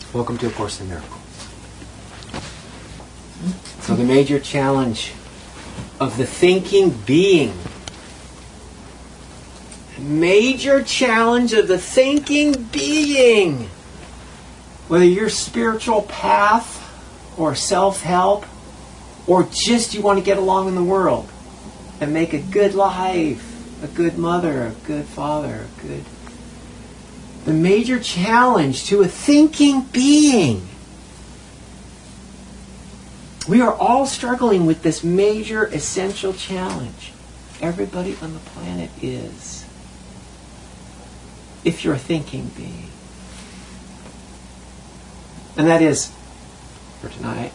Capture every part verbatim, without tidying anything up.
Welcome to A Course in Miracles. So the major challenge of the thinking being. Major challenge of the thinking being. Whether you're spiritual path or self-help or just you want to get along in the world and make a good life, a good mother, a good father, a good... The major challenge to a thinking being. We are all struggling with this major essential challenge. Everybody on the planet is. If you're a thinking being. And that is, for tonight,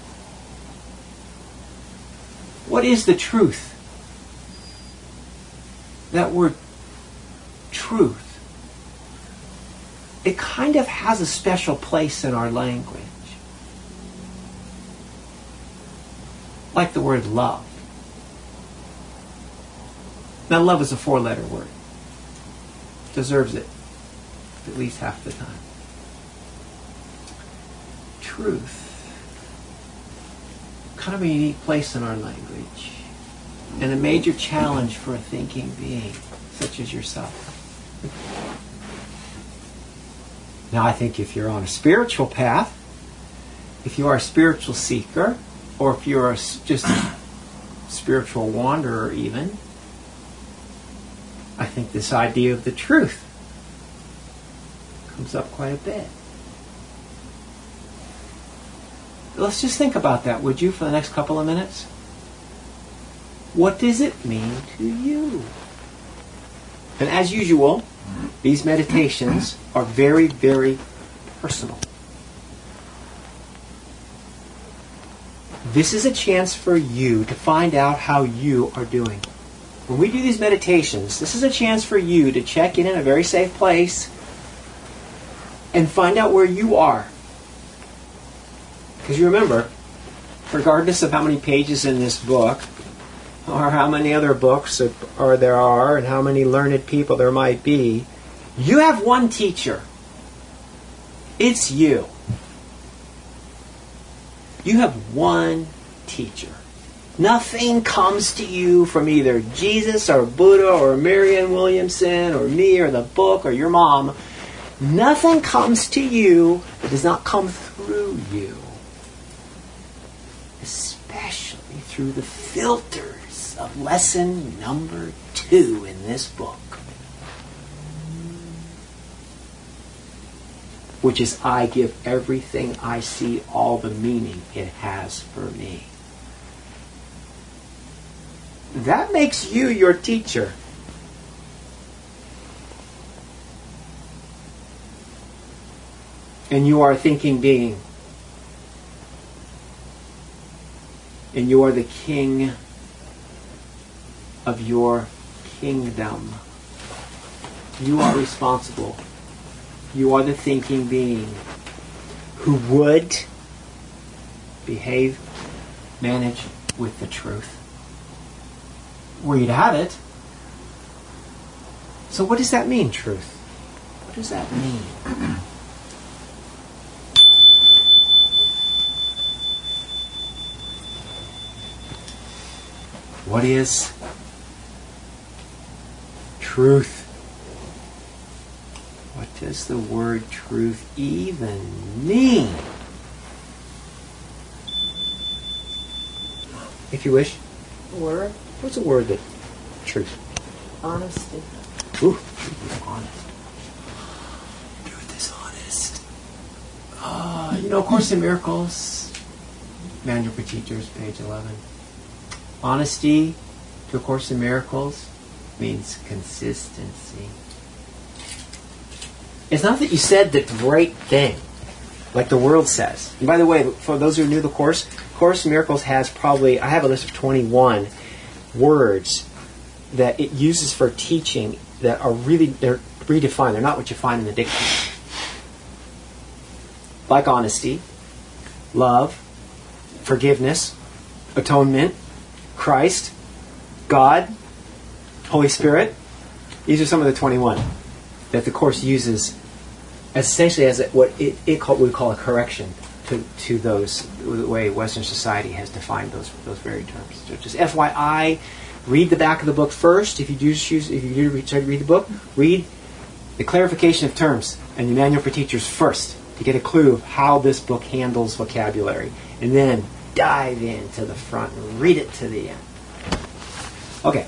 what is the truth? That word truth. It kind of has a special place in our language. Like the word love. Now love is a four-letter word. Deserves it at least half the time. Truth. Kind of a unique place in our language. And a major challenge for a thinking being, such as yourself. Now I think if you're on a spiritual path, if you are a spiritual seeker, or if you're a, just a spiritual wanderer even, I think this idea of the truth comes up quite a bit. Let's just think about that, would you, for the next couple of minutes? What does it mean to you? And as usual, these meditations are very, very personal. This is a chance for you to find out how you are doing. When we do these meditations, this is a chance for you to check in in a very safe place and find out where you are. Because you remember, regardless of how many pages in this book, or how many other books or there are, and how many learned people there might be, you have one teacher. It's you. You have one teacher. Nothing comes to you from either Jesus or Buddha or Marianne Williamson or me or the book or your mom. Nothing comes to you that does not come through you. Especially through the filters of lesson number two in this book. Which is, I give everything I see all the meaning it has for me. That makes you your teacher. And you are a thinking being. And you are the king of your kingdom. You are responsible. You are the thinking being who would behave, manage with the truth. Were you to have it. So what does that mean, truth? What does that mean? What is truth? What does the word truth even mean? If you wish. Word? What's a word that truth? Honesty. Ooh, truth is honest. Truth is honest. Uh, you know, A Course in Miracles, Manual for Teachers, page eleven. Honesty to A Course in Miracles means consistency. It's not that you said the right thing, like the world says. And by the way, for those who are new to the Course, Course in Miracles has probably, I have a list of twenty-one words that it uses for teaching that are really, they're redefined. They're not what you find in the dictionary. Like honesty, love, forgiveness, atonement, Christ, God, Holy Spirit. These are some of the twenty-one that the Course uses as essentially as it, what it, it call, we call a correction to, to those, the way Western society has defined those those very terms. So just F Y I, read the back of the book first. If you do choose, if you do read, try to read the book, read the clarification of terms and the manual for teachers first to get a clue of how this book handles vocabulary, and then dive into the front and read it to the end. Okay.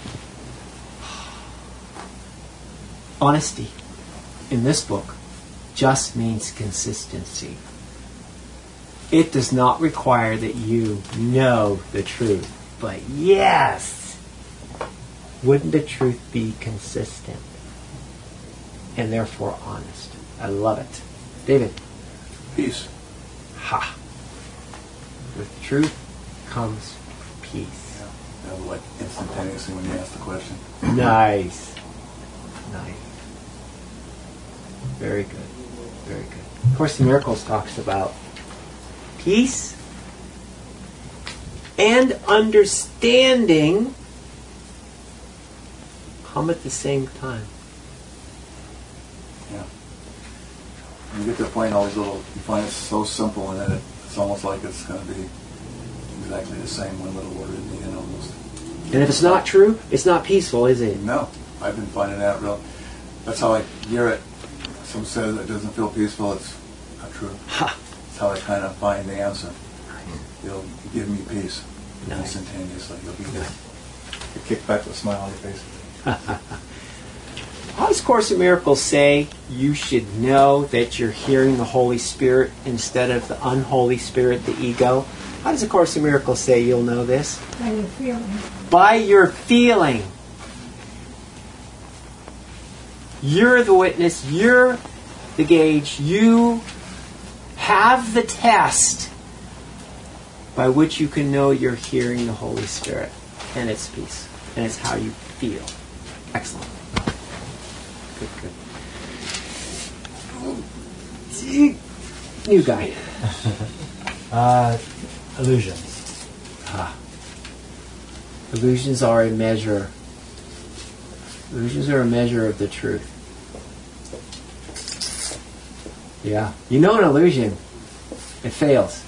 Honesty in this book just means consistency. It does not require that you know the truth, but yes, wouldn't the truth be consistent and therefore honest? I love it. David? Peace. Ha. With truth comes peace. Yeah. That was like instantaneously when you asked the question. Nice. Nice. Very good. Very good. Of course, the Miracles talks about peace and understanding come at the same time. Yeah. You get to point all these little, you find it so simple, and then it, it's almost like it's going to be exactly the same one little word at the end almost. And if it's not true, it's not peaceful, is it? No. I've been finding that real. That's how I hear it. Someone says it doesn't feel peaceful, it's not true. Ha! That's how I kind of find the answer. You'll give me peace Nice. instantaneously. You'll be good. You kick back with a smile on your face. How does Course in Miracles say you should know that you're hearing the Holy Spirit instead of the unholy spirit, the ego? How does the Course in Miracles say you'll know this? By your feeling. By your feeling. You're the witness. You're the gauge. You have the test by which you can know you're hearing the Holy Spirit. And it's peace. And it's how you feel. Excellent. Good, good. New guy. uh, illusions. Ah. Illusions are a measure. Illusions are a measure of the truth. Yeah. You know an illusion, it fails.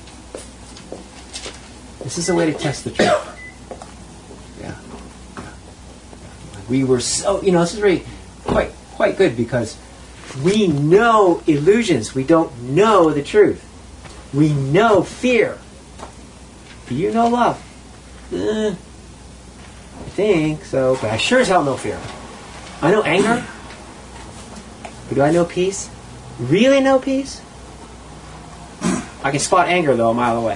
This is a way to test the truth. Yeah. We were so, you know, this is really quite quite good because we know illusions. We don't know the truth. We know fear. Do you know love? Eh, I think so, but I sure as hell know fear. I know anger. But do I know peace? Really know peace? I can spot anger, though, a mile away.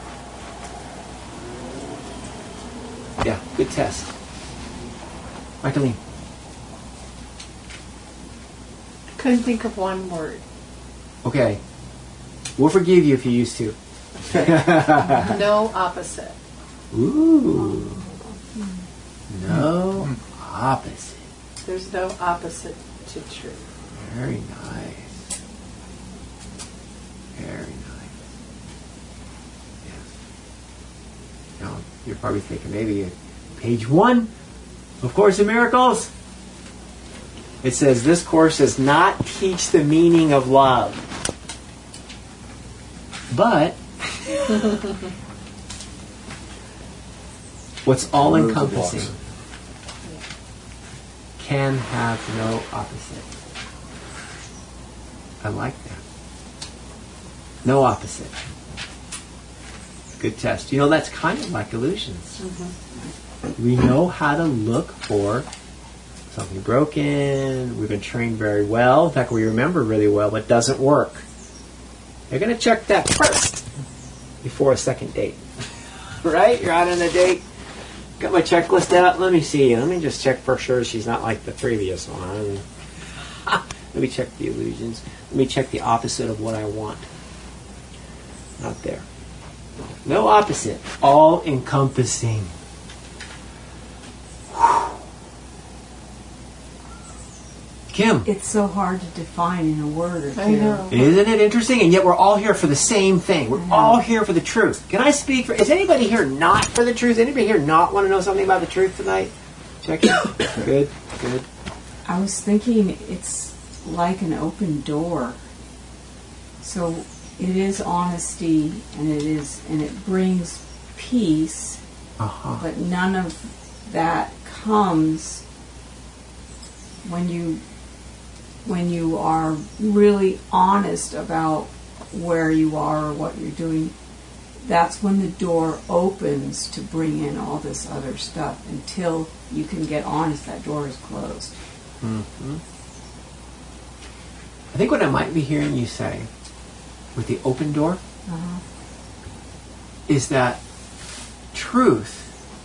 Yeah, good test. Michaeline. Couldn't think of one word. Okay. We'll forgive you if you used to. No opposite. Ooh. No opposite. There's no opposite to truth. Very nice. Very nice. Yeah. Now, you're probably thinking maybe page one of Course in Miracles. It says, this course does not teach the meaning of love. But what's all-encompassing can have no opposite. I like that. No opposite. Good test. You know, that's kind of like illusions. Mm-hmm. We know how to look for something broken. We've been trained very well. In fact, we remember really well what doesn't work. You're going to check that first before a second date. Right? You're out on a date. Got my checklist out. Let me see. Let me just check for sure she's not like the previous one. Let me check the illusions. Let me check the opposite of what I want. Not there. No opposite. All-encompassing. Kim. It's so hard to define in a word or two. I know. Isn't it interesting? And yet we're all here for the same thing. We're all here for the truth. Can I speak for... Is anybody here not for the truth? Anybody here not want to know something about the truth tonight? Check it. Good. Good. I was thinking it's like an open door. So it is honesty, and it is, and it brings peace, Uh-huh. but none of that comes when you when you are really honest about where you are or what you're doing. That's when the door opens to bring in all this other stuff. Until you can get honest, that door is closed. Mm-hmm. I think what I might be hearing you say with the open door Uh-huh. is that truth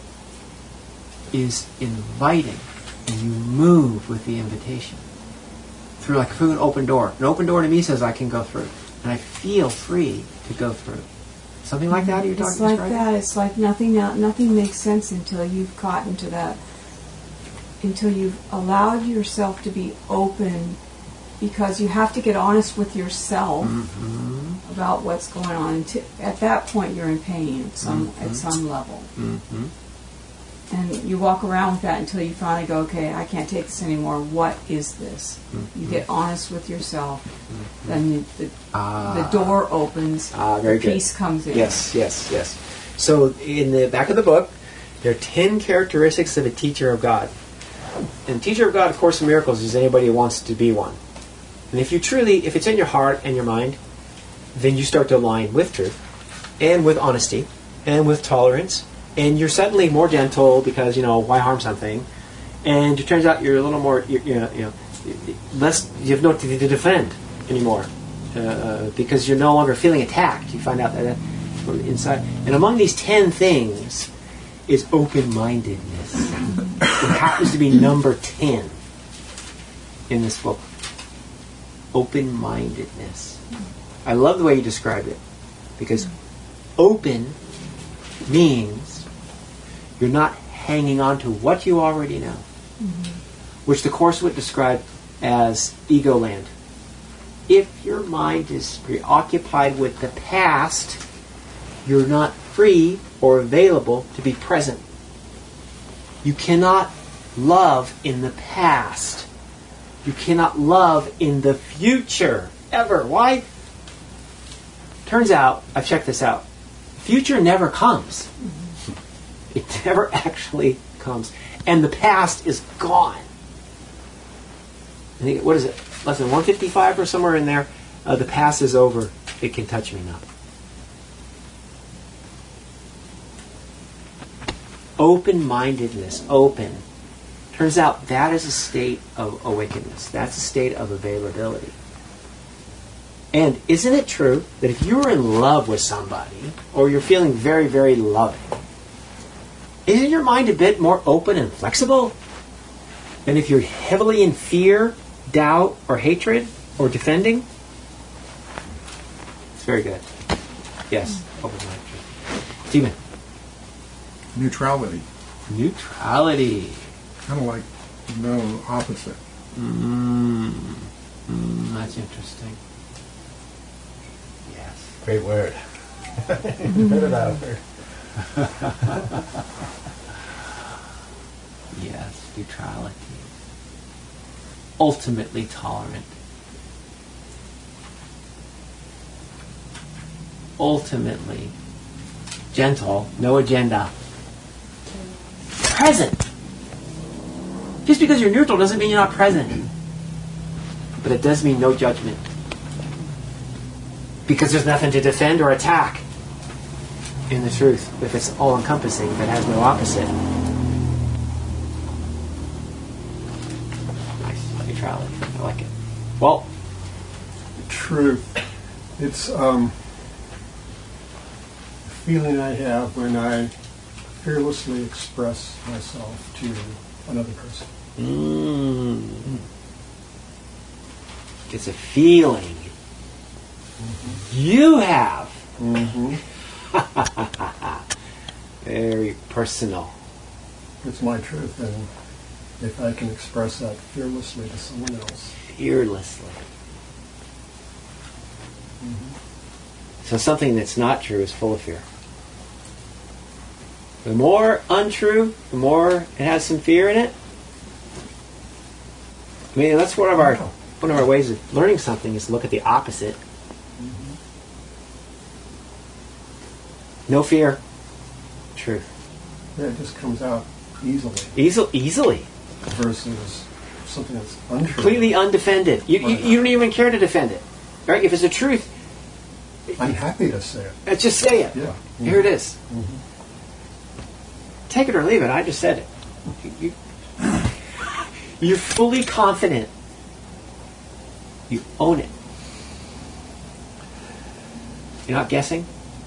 is inviting, and you move with the invitation. Through, like through an open door. An open door to me says I can go through. And I feel free to go through. Something like that you're talking It's like describing? that. It's like nothing else, nothing makes sense until you've gotten to that, until you've allowed yourself to be open, because you have to get honest with yourself Mm-hmm. about what's going on. And t- at that point, you're in pain at some Mm-hmm. at some level, Mm-hmm. and you walk around with that until you finally go, okay, I can't take this anymore. What is this? Mm-hmm. You get honest with yourself, then the, the, Ah. the door opens, Ah, very the good. peace comes in. Yes, yes, yes. So in the back of the book, there are ten characteristics of a teacher of God. And teacher of God, of Course in Miracles, is anybody who wants to be one. And if you truly, if it's in your heart and your mind, then you start to align with truth, and with honesty, and with tolerance, and you're suddenly more gentle because, you know, why harm something? And it turns out you're a little more, you you know, you know less, you have no to, to defend anymore. Uh, because you're no longer feeling attacked. You find out that from inside. And among these ten things is open-mindedness. It happens to be number ten in this book. Open-mindedness. I love the way you described it, because open means you're not hanging on to what you already know, which the Course would describe as ego land. If your mind is preoccupied with the past, you're not free or available to be present. You cannot love in the past. You cannot love in the future, ever. Why? Turns out, I've checked this out, future never comes. It never actually comes. And the past is gone. I think, what is it? Less than one fifty-five or somewhere in there. Uh, the past is over. It can touch me not. Open-mindedness, open. Turns out that is a state of awakeness. That's a state of availability. And isn't it true that if you're in love with somebody, or you're feeling very, very loving, isn't your mind a bit more open and flexible than if you're heavily in fear, doubt, or hatred, or defending? It's very good. Yes, open-minded. Stephen. Neutrality. Neutrality. Kind of like no opposite. Mm, mm, that's interesting. Yes. Great word. Heard about her. Yes, neutrality. Ultimately tolerant. Ultimately gentle, no agenda. Present. Just because you're neutral doesn't mean you're not present. But it does mean no judgment. Because there's nothing to defend or attack in the truth. If it's all-encompassing, if it has no opposite. Nice. Neutrality. I like it. Well, Truth. It's um, the feeling I have when I fearlessly express myself to another person. mm, it's a feeling you have. Mm-hmm. Very personal. It's my truth, and if I can express that fearlessly to someone else. Fearlessly. So something that's not true is full of fear. The more untrue, the more it has some fear in it. I mean, that's one of our one of our ways of learning something is to look at the opposite. No fear. Truth. Yeah, it just comes out easily Easily. Easily. versus something that's untrue. Completely undefended. You, you, you don't even care to defend it. Right? If it's the truth, I'm happy to say it. uh, just say it. Yeah. Here it is. Take it or leave it. I just said it. You, you, you're fully confident. You own it. You're not guessing.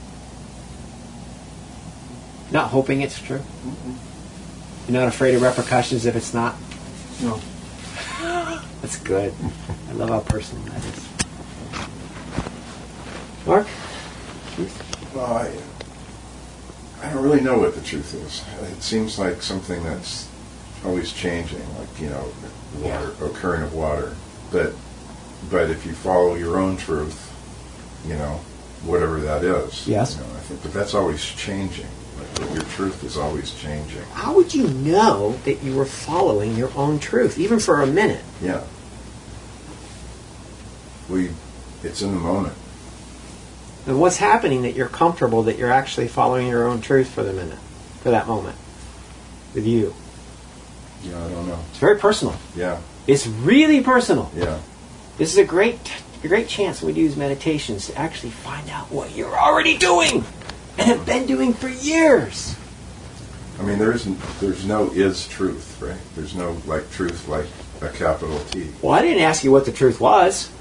Not hoping it's true. You're not afraid of repercussions if it's not. No. That's good. I love how personal that is. Mark? Truth? Well, I, I don't really know what the truth is. It seems like something that's always changing, like, you know, water, occurring of water. But, but if you follow your own truth, you know, whatever that is. Yes. You know, I think, but that's always changing. Like, your truth is always changing. How would you know that you were following your own truth, even for a minute? Yeah. We, it's in the moment. And what's happening that you're comfortable that you're actually following your own truth for the minute, for that moment, with you? Yeah, I don't know. It's very personal. Yeah, It's really personal. yeah. This is a great, a great chance when we do these meditations to actually find out what you're already doing and have been doing for years. I mean, there isn't, there's no is truth, right? There's no, like, truth like a capital T. Well, I didn't ask you what the truth was.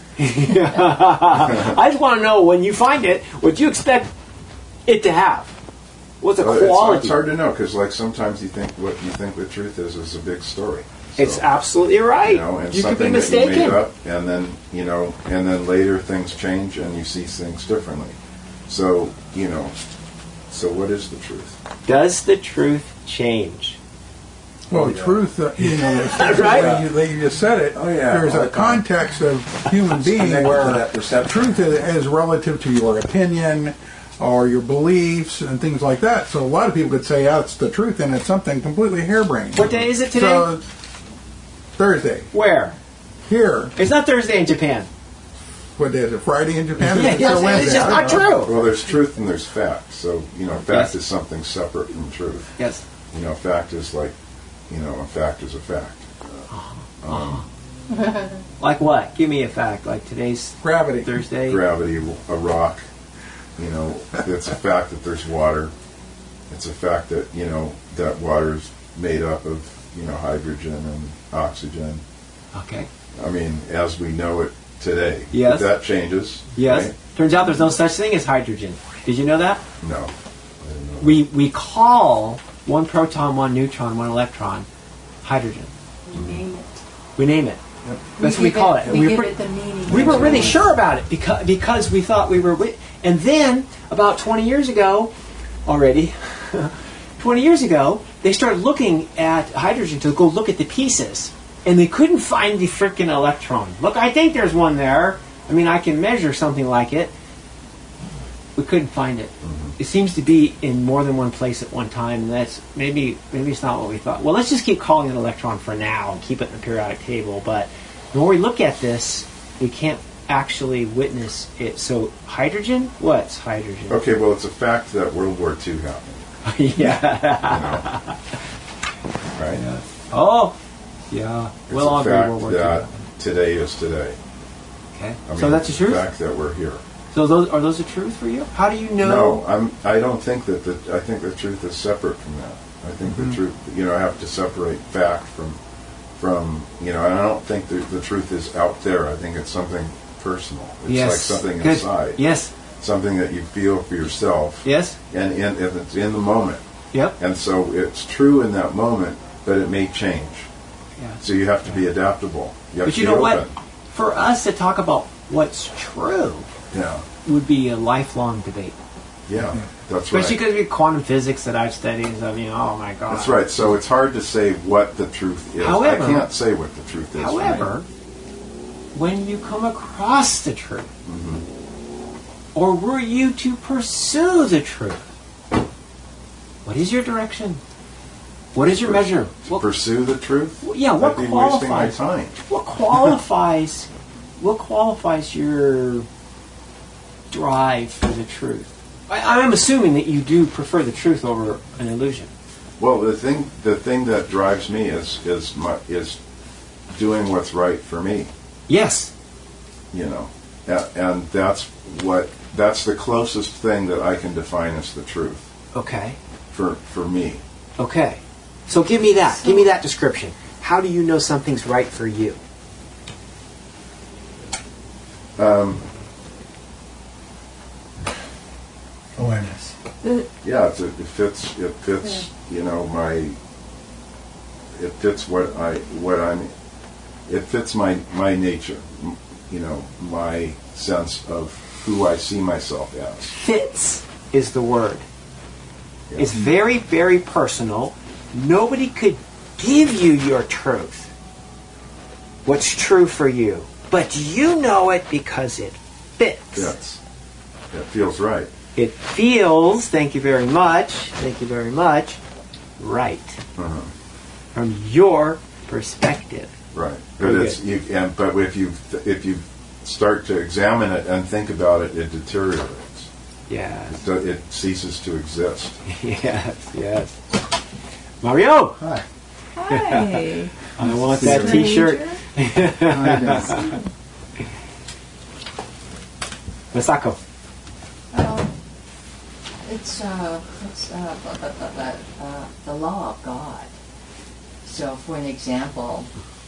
I just want to know, when you find it, what you expect it to have. What's a Well, it's, quality? it's hard to know, because, like, sometimes you think what you think the truth is is a big story. So, It's absolutely right. you know, and you could be something that you made mistaken. up, and then, you know, and then later things change and you see things differently. So, you know, so what is the truth? Does the truth change? Well, yeah. truth, uh, you know, the Right. way you, they just said it, Oh, yeah, there's all a the time. context of human being Connected to where that perception. truth is, is relative to your opinion or your beliefs and things like that. So a lot of people could say, oh, it's the truth, and it's something completely harebrained. What day is it today? So, Thursday. Where? Here. It's not Thursday in Japan. What day is it? Friday in Japan? Yeah, It's yes, still Wednesday. it's just I not don't know. true. Well, there's truth and there's fact. So, you know, fact Yes. is something separate from truth. Yes. You know, fact is like, you know, a fact is a fact. Um, Like what? Give me a fact. Like today's Gravity. Thursday. gravity, a rock, you know, it's a fact that there's water. It's a fact that, you know, that water is made up of, you know, hydrogen and oxygen. Okay. I mean, as we know it today. Yes. But that changes. Yes. Right? Turns out there's no such thing as hydrogen. Did you know that? No. I didn't know. We we call one proton, one neutron, one electron hydrogen. We name it. We name it. That's what we give call it. We, We give were- it the meaning. We that weren't it really means. sure about it because because we thought we were. Wi- and then about twenty years ago, already, twenty years ago, they started looking at hydrogen to go look at the pieces, and they couldn't find the frickin' electron. Look, I think there's one there. I mean, I can measure something like it. We couldn't find it. It seems to be in more than one place at one time, and that's maybe maybe it's not what we thought. Well, let's just keep calling it electron for now and keep it in the periodic table. But the more we look at this, we can't actually witness it. So hydrogen? What's hydrogen? Okay, well, it's a fact that World War Two happened. yeah. You know? Right? Oh, yeah. It's We'll all a agree fact World War that Two. today is today. Okay. I mean, So that's the it's a truth? fact that we're here. So those are those the truth for you? How do you know? No, I'm. I don't think that the. I think the truth is separate from that. I think Mm-hmm. the truth. You know, I have to separate fact from, from. You know, and I don't think the, the truth is out there. I think it's something personal. It's Yes. like something Good. inside. Yes. Something that you feel for yourself. Yes. And in, if it's in the moment, Yep. and so it's true in that moment, but it may change. Yeah. So you have to be adaptable. You have But to you be know what? open. For us to talk about what's true Yeah. would be a lifelong debate. Yeah. That's Especially right. because we quantum physics that I've studied. I mean, oh my God. That's right. So it's hard to say what the truth is. However- I can't say what the truth is. However, when you come across the truth, Mm-hmm. or were you to pursue the truth, what is your direction? What is your measure? To What, pursue the truth? yeah, what I'd be wasting my qualifies? time. What qualifies? What qualifies your drive for the truth? I, I'm assuming that you do prefer the truth over an illusion. Well, the thing the thing that drives me is is my, is doing what's right for me. Yes. You know, and, and that's what that's the closest thing that I can define as the truth Okay. for for me. Okay. So give me that. Give me that description. How do you know something's right for you? Um, Awareness. yeah, it's a, it fits. It fits. You know, my. It fits what I what I'm. It fits my my nature. m- You know, my sense of who I see myself as. Fits is the word. Yeah. It's very, very personal. Nobody could give you your truth. What's true for you. But you know it because it fits. Fits. It feels right. It feels, thank you very much, thank you very much, right. Uh-huh. From your perspective. Right, Very but it's you, and but if you if you start to examine it and think about it, it deteriorates. Yes. It, do- it ceases to exist. Yes, yes. Mario! Hi. Hi. I want that Stranger. t-shirt. Hi, Dan. Masako. Um, it's uh, it's uh, bu- bu- bu- bu- uh, the law of God. So, for an example,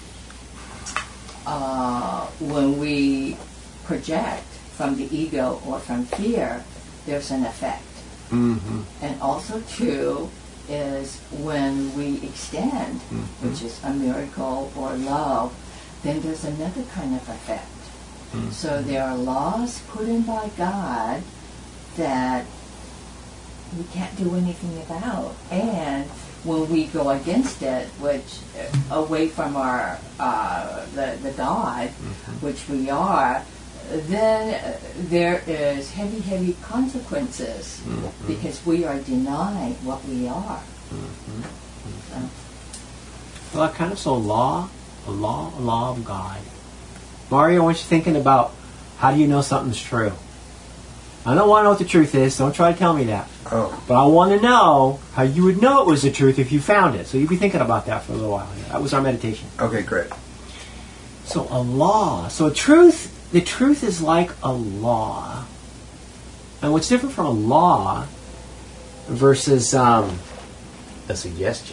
uh, when we project from the ego or from fear, there's an effect. Mm-hmm. And also, too, is when we extend, Mm-hmm. which is a miracle or love, then there's another kind of effect. Mm-hmm. So there are laws put in by God that we can't do anything about. And when we go against it, which uh, away from our uh, the, the God, Mm-hmm. which we are, then uh, there is heavy, heavy consequences Mhm. because we are denying what we are. Mm-hmm. So, Well, that kind of so law, a law, a law of God. Mario, I want you thinking about how do you know something's true? I don't want to know what the truth is. Don't try to tell me that. Oh, But I want to know how you would know it was the truth if you found it. So you'd be thinking about that for a little while. That was our meditation. okay, great. So a law. So a truth, the truth is like a law. And what's different from a law versus um, a suggestion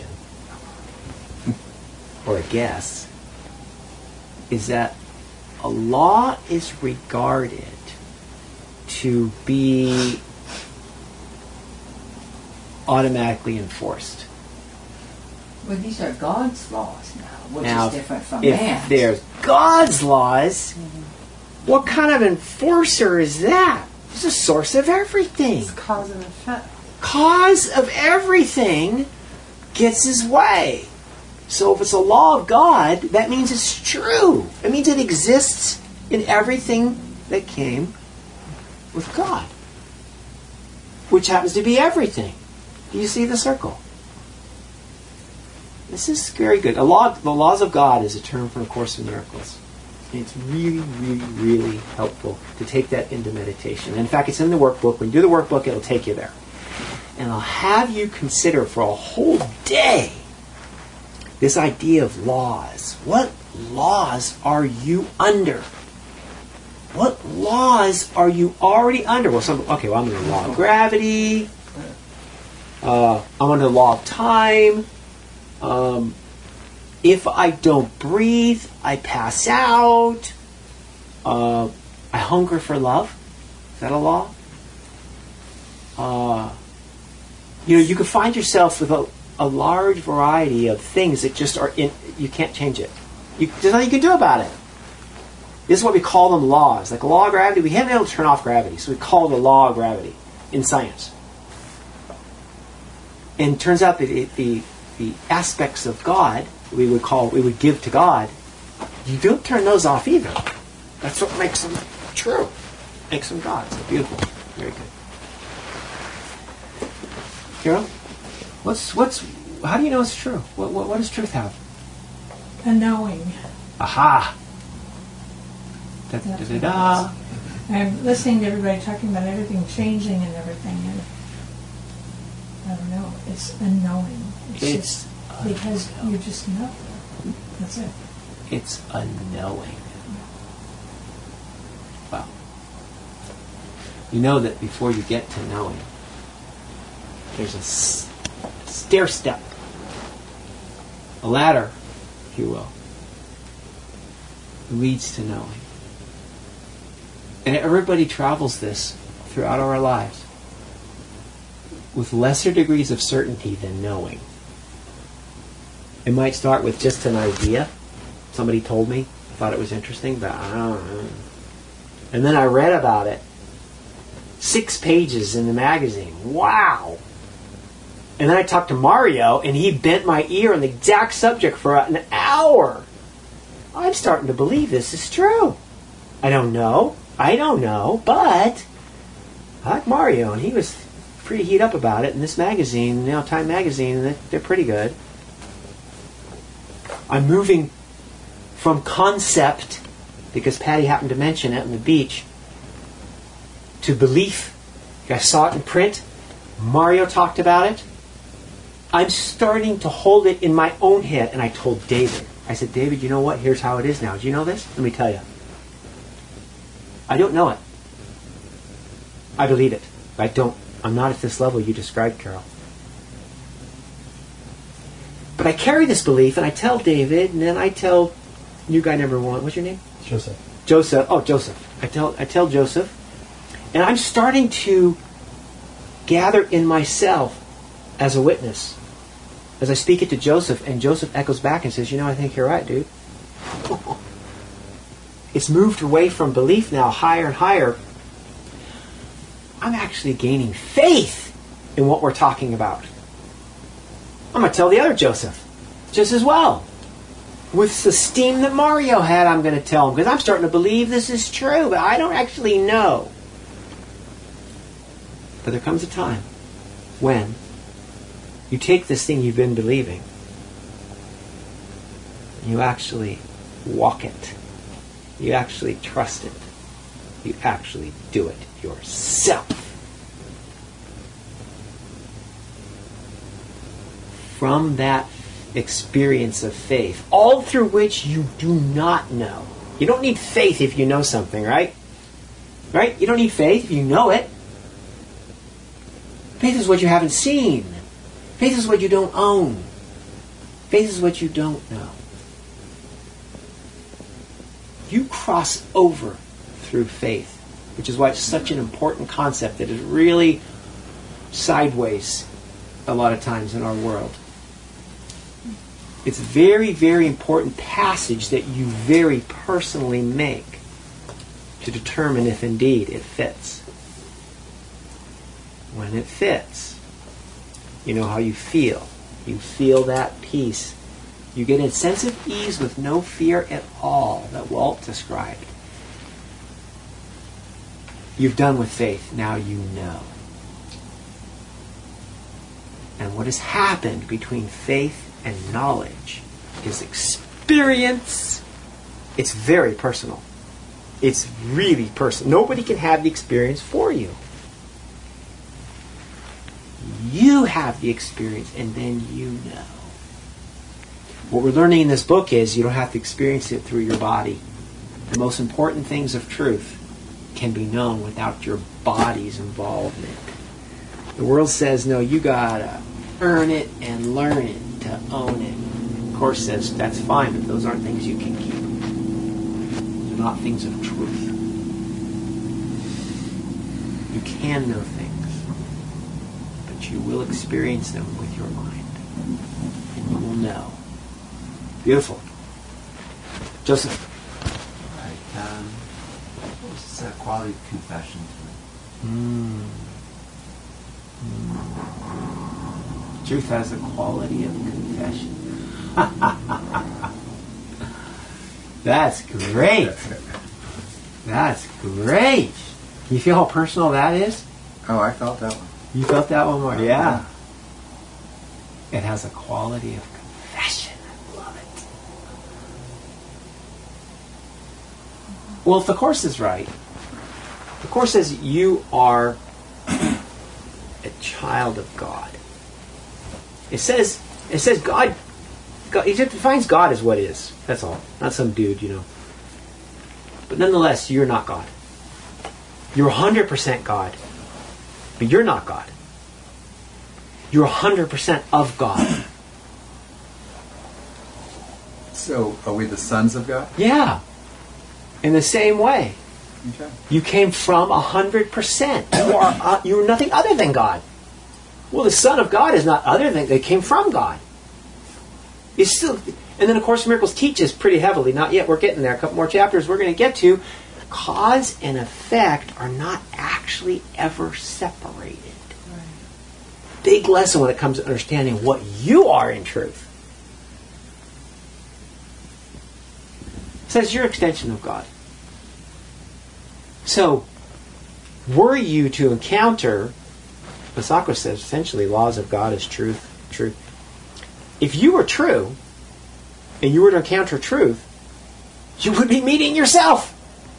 or a guess is that a law is regarded to be automatically enforced. well, these are God's laws now, which Now, is different from if man's. there's God's laws, what kind of enforcer is that? It's the source of everything. It's cause and effect. Cause of everything gets his way. So if it's a law of God, that means it's true. It means it exists in everything that came with God, which happens to be everything. Do you see the circle? This is very good. A law, the laws of God is a term from A Course in Miracles. And it's really, really, really helpful to take that into meditation. And in fact, it's in the workbook. When you do the workbook, it'll take you there. And I'll have you consider for a whole day this idea of laws. What laws are you under? What laws are you already under? Well, some okay. Well, I'm under the law of gravity. Uh, I'm under the law of time. Um, if I don't breathe, I pass out. Uh, I hunger for love. Is that a law? Uh, you know, you can find yourself with a, a large variety of things that just are in. You can't change it. You, there's nothing you can do about it. This is what we call them laws. Like the law of gravity, we haven't been able to turn off gravity, so we call it the law of gravity in science. And it turns out that it, the the aspects of God we would call we would give to God, you don't turn those off either. That's what makes them true. Makes them God. So beautiful. Very good. Carol, what's what's how do you know it's true? What, what, what does truth have? A knowing. Aha! Da, da, That's da, what da. it is. I'm listening to everybody talking about everything changing and everything, and I don't know. It's a knowing. It's, It's just because you just know. That's it. It's a knowing. Wow. You know that before you get to knowing, there's a s- stair step, a ladder, if you will, leads to knowing. And everybody travels this throughout our lives with lesser degrees of certainty than knowing. It might start with just an idea. Somebody told me, I thought it was interesting, but I don't know. And then I read about it. Six pages in the magazine. Wow! And then I talked to Mario, and he bent my ear on the exact subject for an hour. I'm starting to believe this is true. I don't know. I don't know, but I like Mario, and he was pretty heat up about it. And this magazine, you know, Time Magazine, they're, they're pretty good. I'm moving from concept, because Patty happened to mention it on the beach, to belief. I saw it in print. Mario talked about it. I'm starting to hold it in my own head, and I told David. I said, David, you know what? Here's how it is now. Do you know this? Let me tell you. I don't know it. I believe it. I don't. I'm not at this level you described, Carol. But I carry this belief, and I tell David, and then I tell new guy number one. What's your name? Joseph. Joseph. Oh, Joseph. I tell I tell Joseph, and I'm starting to gather in myself as a witness as I speak it to Joseph, and Joseph echoes back and says, "You know, I think you're right, dude." It's moved away from belief now, higher and higher. I'm actually gaining faith in what we're talking about. I'm going to tell the other Joseph just as well. With the steam that Mario had, I'm going to tell him, because I'm starting to believe this is true, but I don't actually know. But there comes a time when you take this thing you've been believing, and you actually walk it. You actually trust it. You actually do it yourself. From that experience of faith, all through which you do not know. You don't need faith if you know something, right? Right? You don't need faith if you know it. Faith is what you haven't seen. Faith is what you don't own. Faith is what you don't know. You cross over through faith, which is why it's such an important concept that is really sideways a lot of times in our world. It's a very, very important passage that you very personally make to determine if indeed it fits. When it fits, you know how you feel. You feel that peace. You get a sense of ease with no fear at all that Walt described. You've done with faith. Now you know. And what has happened between faith and knowledge is experience. It's very personal. It's really personal. Nobody can have the experience for you. You have the experience, and then you know. What we're learning in this book is you don't have to experience it through your body. The most important things of truth can be known without your body's involvement. The world says, no, you gotta earn it and learn it to own it. The Course says that's fine, but those aren't things you can keep. They're not things of truth. You can know things, but you will experience them with your mind. And you will know. Beautiful. Joseph. Right. Um, what was this uh, quality of confession to me? Mm. Truth has the quality of confession. That's great. That's great. You feel how personal that is? Oh, I felt that one. You felt that one more? Yeah. It has a quality of confession. I love it. Well, if the Course is right, the Course says you are a child of God. It says, it says God, God, it defines God as what is. That's all. Not some dude, you know. But nonetheless, you're not God. You're one hundred percent God. But you're not God. You're one hundred percent of God. So, are we the sons of God? Yeah. In the same way. Okay. You came from one hundred percent. You are uh, you are nothing other than God. Well, the Son of God is not other than, they came from God. It's still, and then of course Miracles teaches pretty heavily. Not yet, we're getting there. A couple more chapters we're going to get to. Cause and effect are not actually ever separated. Right. Big lesson when it comes to understanding what you are in truth. It says you're an extension of God. So, were you to encounter, Masako says essentially laws of God is truth, truth. If you were true, and you were to encounter truth, you would be meeting yourself.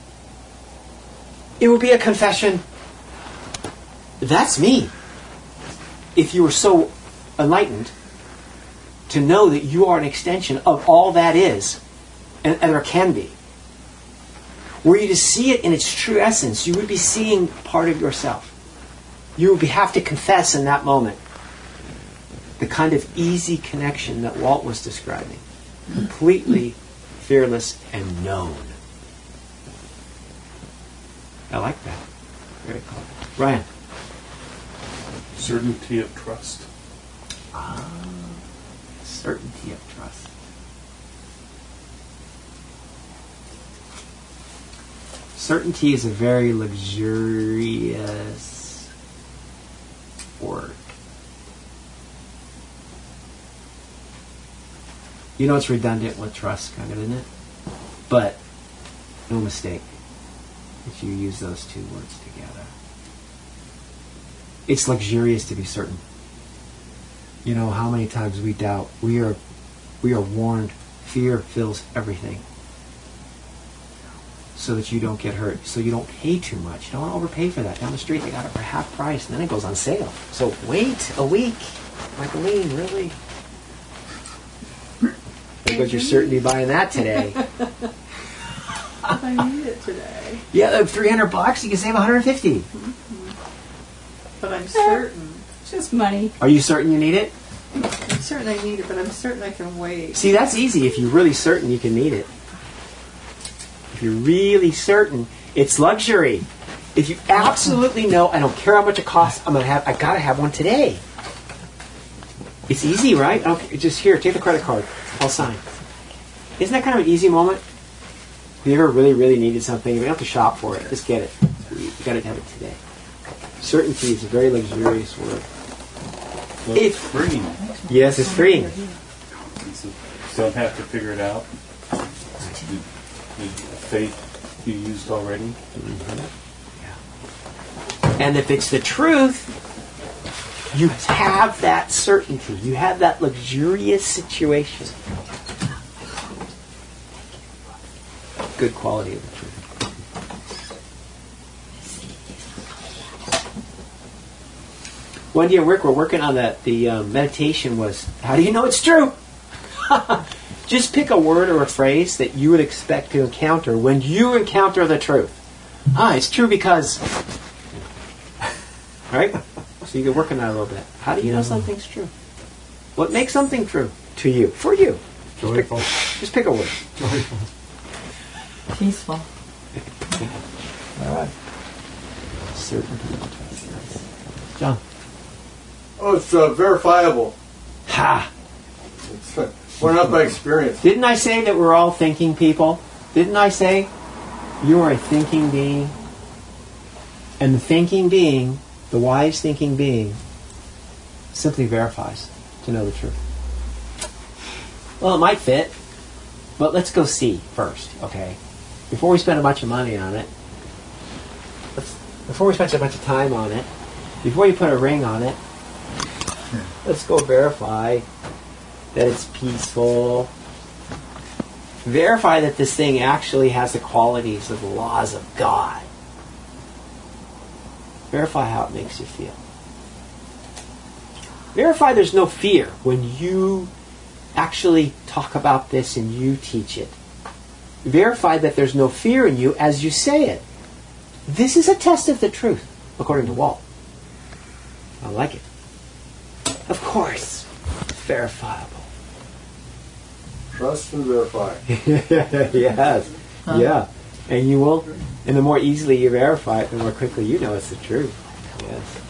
It would be a confession. That's me. If you were so enlightened to know that you are an extension of all that is, and, and there can be. Were you to see it in its true essence, you would be seeing part of yourself. You would be, have to confess in that moment the kind of easy connection that Walt was describing. Completely fearless and known. I like that. Very cool. Ryan. Certainty of trust. Ah, certainty of trust. Certainty is a very luxurious word. You know it's redundant with trust, kind of, isn't it? But no mistake if you use those two words together. It's luxurious to be certain. You know how many times we doubt. We are, we are warned. Fear fills everything. So that you don't get hurt. So you don't pay too much. You don't want to overpay for that. Down the street they got it for half price and then it goes on sale. So wait a week. Michaeline, really? There goes your certainty buying that today. I need it today. Yeah, three hundred bucks, you can save one hundred fifty. Mm-hmm. But I'm certain. Just money. Are you certain you need it? I'm certain I need it, but I'm certain I can wait. See, that's easy if you're really certain you can need it. If you're really certain, it's luxury. If you absolutely know, I don't care how much it costs, I'm gonna have, I gotta have one today. It's easy, right? Okay, just here, take the credit card. I'll sign. Isn't that kind of an easy moment? If you ever really, really needed something, you don't have to shop for it. Just get it. You gotta have it today. Certainty is a very luxurious word. Well, It's it's free. Yes, it's free. So don't have to figure it out. The, the faith you used already. Mm-hmm. Yeah. And if it's the truth, you have that certainty. You have that luxurious situation. Good quality of the truth. Wendy and Rick were working on that. The um, meditation was, how do you know it's true? Just pick a word or a phrase that you would expect to encounter when you encounter the truth. Ah, it's true because... Right? So you can work on that a little bit. How do you know something's true? What makes something true to you? For you. Just pick, just pick a word. Peaceful. All right. Certainty. John. Oh, it's uh, verifiable. Ha! It's uh, borne out by experience. Didn't I say that we're all thinking people? Didn't I say you are a thinking being? And the thinking being, the wise thinking being, simply verifies to know the truth. Well, it might fit, but let's go see first, okay? Before we spend a bunch of money on it, let's, before we spend a bunch of time on it, before you put a ring on it, Let's go verify that it's peaceful. Verify that this thing actually has the qualities of the laws of God. Verify how it makes you feel. Verify there's no fear when you actually talk about this and you teach it. Verify that there's no fear in you as you say it. This is a test of the truth, according to Walt. I like it. Of course, it's verifiable. Trust and verify. Yes. Huh? Yeah. And you will, and the more easily you verify it, the more quickly you know it's the truth. Yes.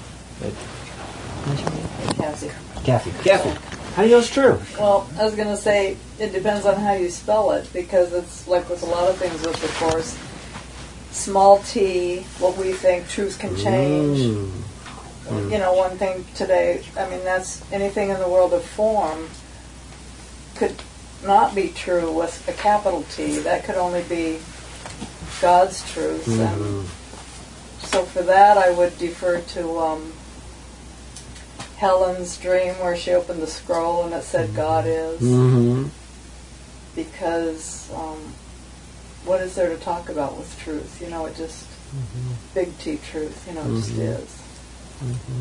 But, Kathy. Kathy. Kathy. How do you know it's true? Well, I was going to say it depends on how you spell it, because it's like with a lot of things with the Course. Small t, what we think truth can change. Mm. Mm. You know, one thing today, I mean, that's anything in the world of form could not be true with a capital T. That could only be God's truth. Mm-hmm. And so for that, I would defer to um, Helen's dream where she opened the scroll and it said God is. Mm-hmm. Because um, what is there to talk about with truth? You know, it just, Mm-hmm. big T truth, you know, it just Mm-hmm. is. Mm-hmm.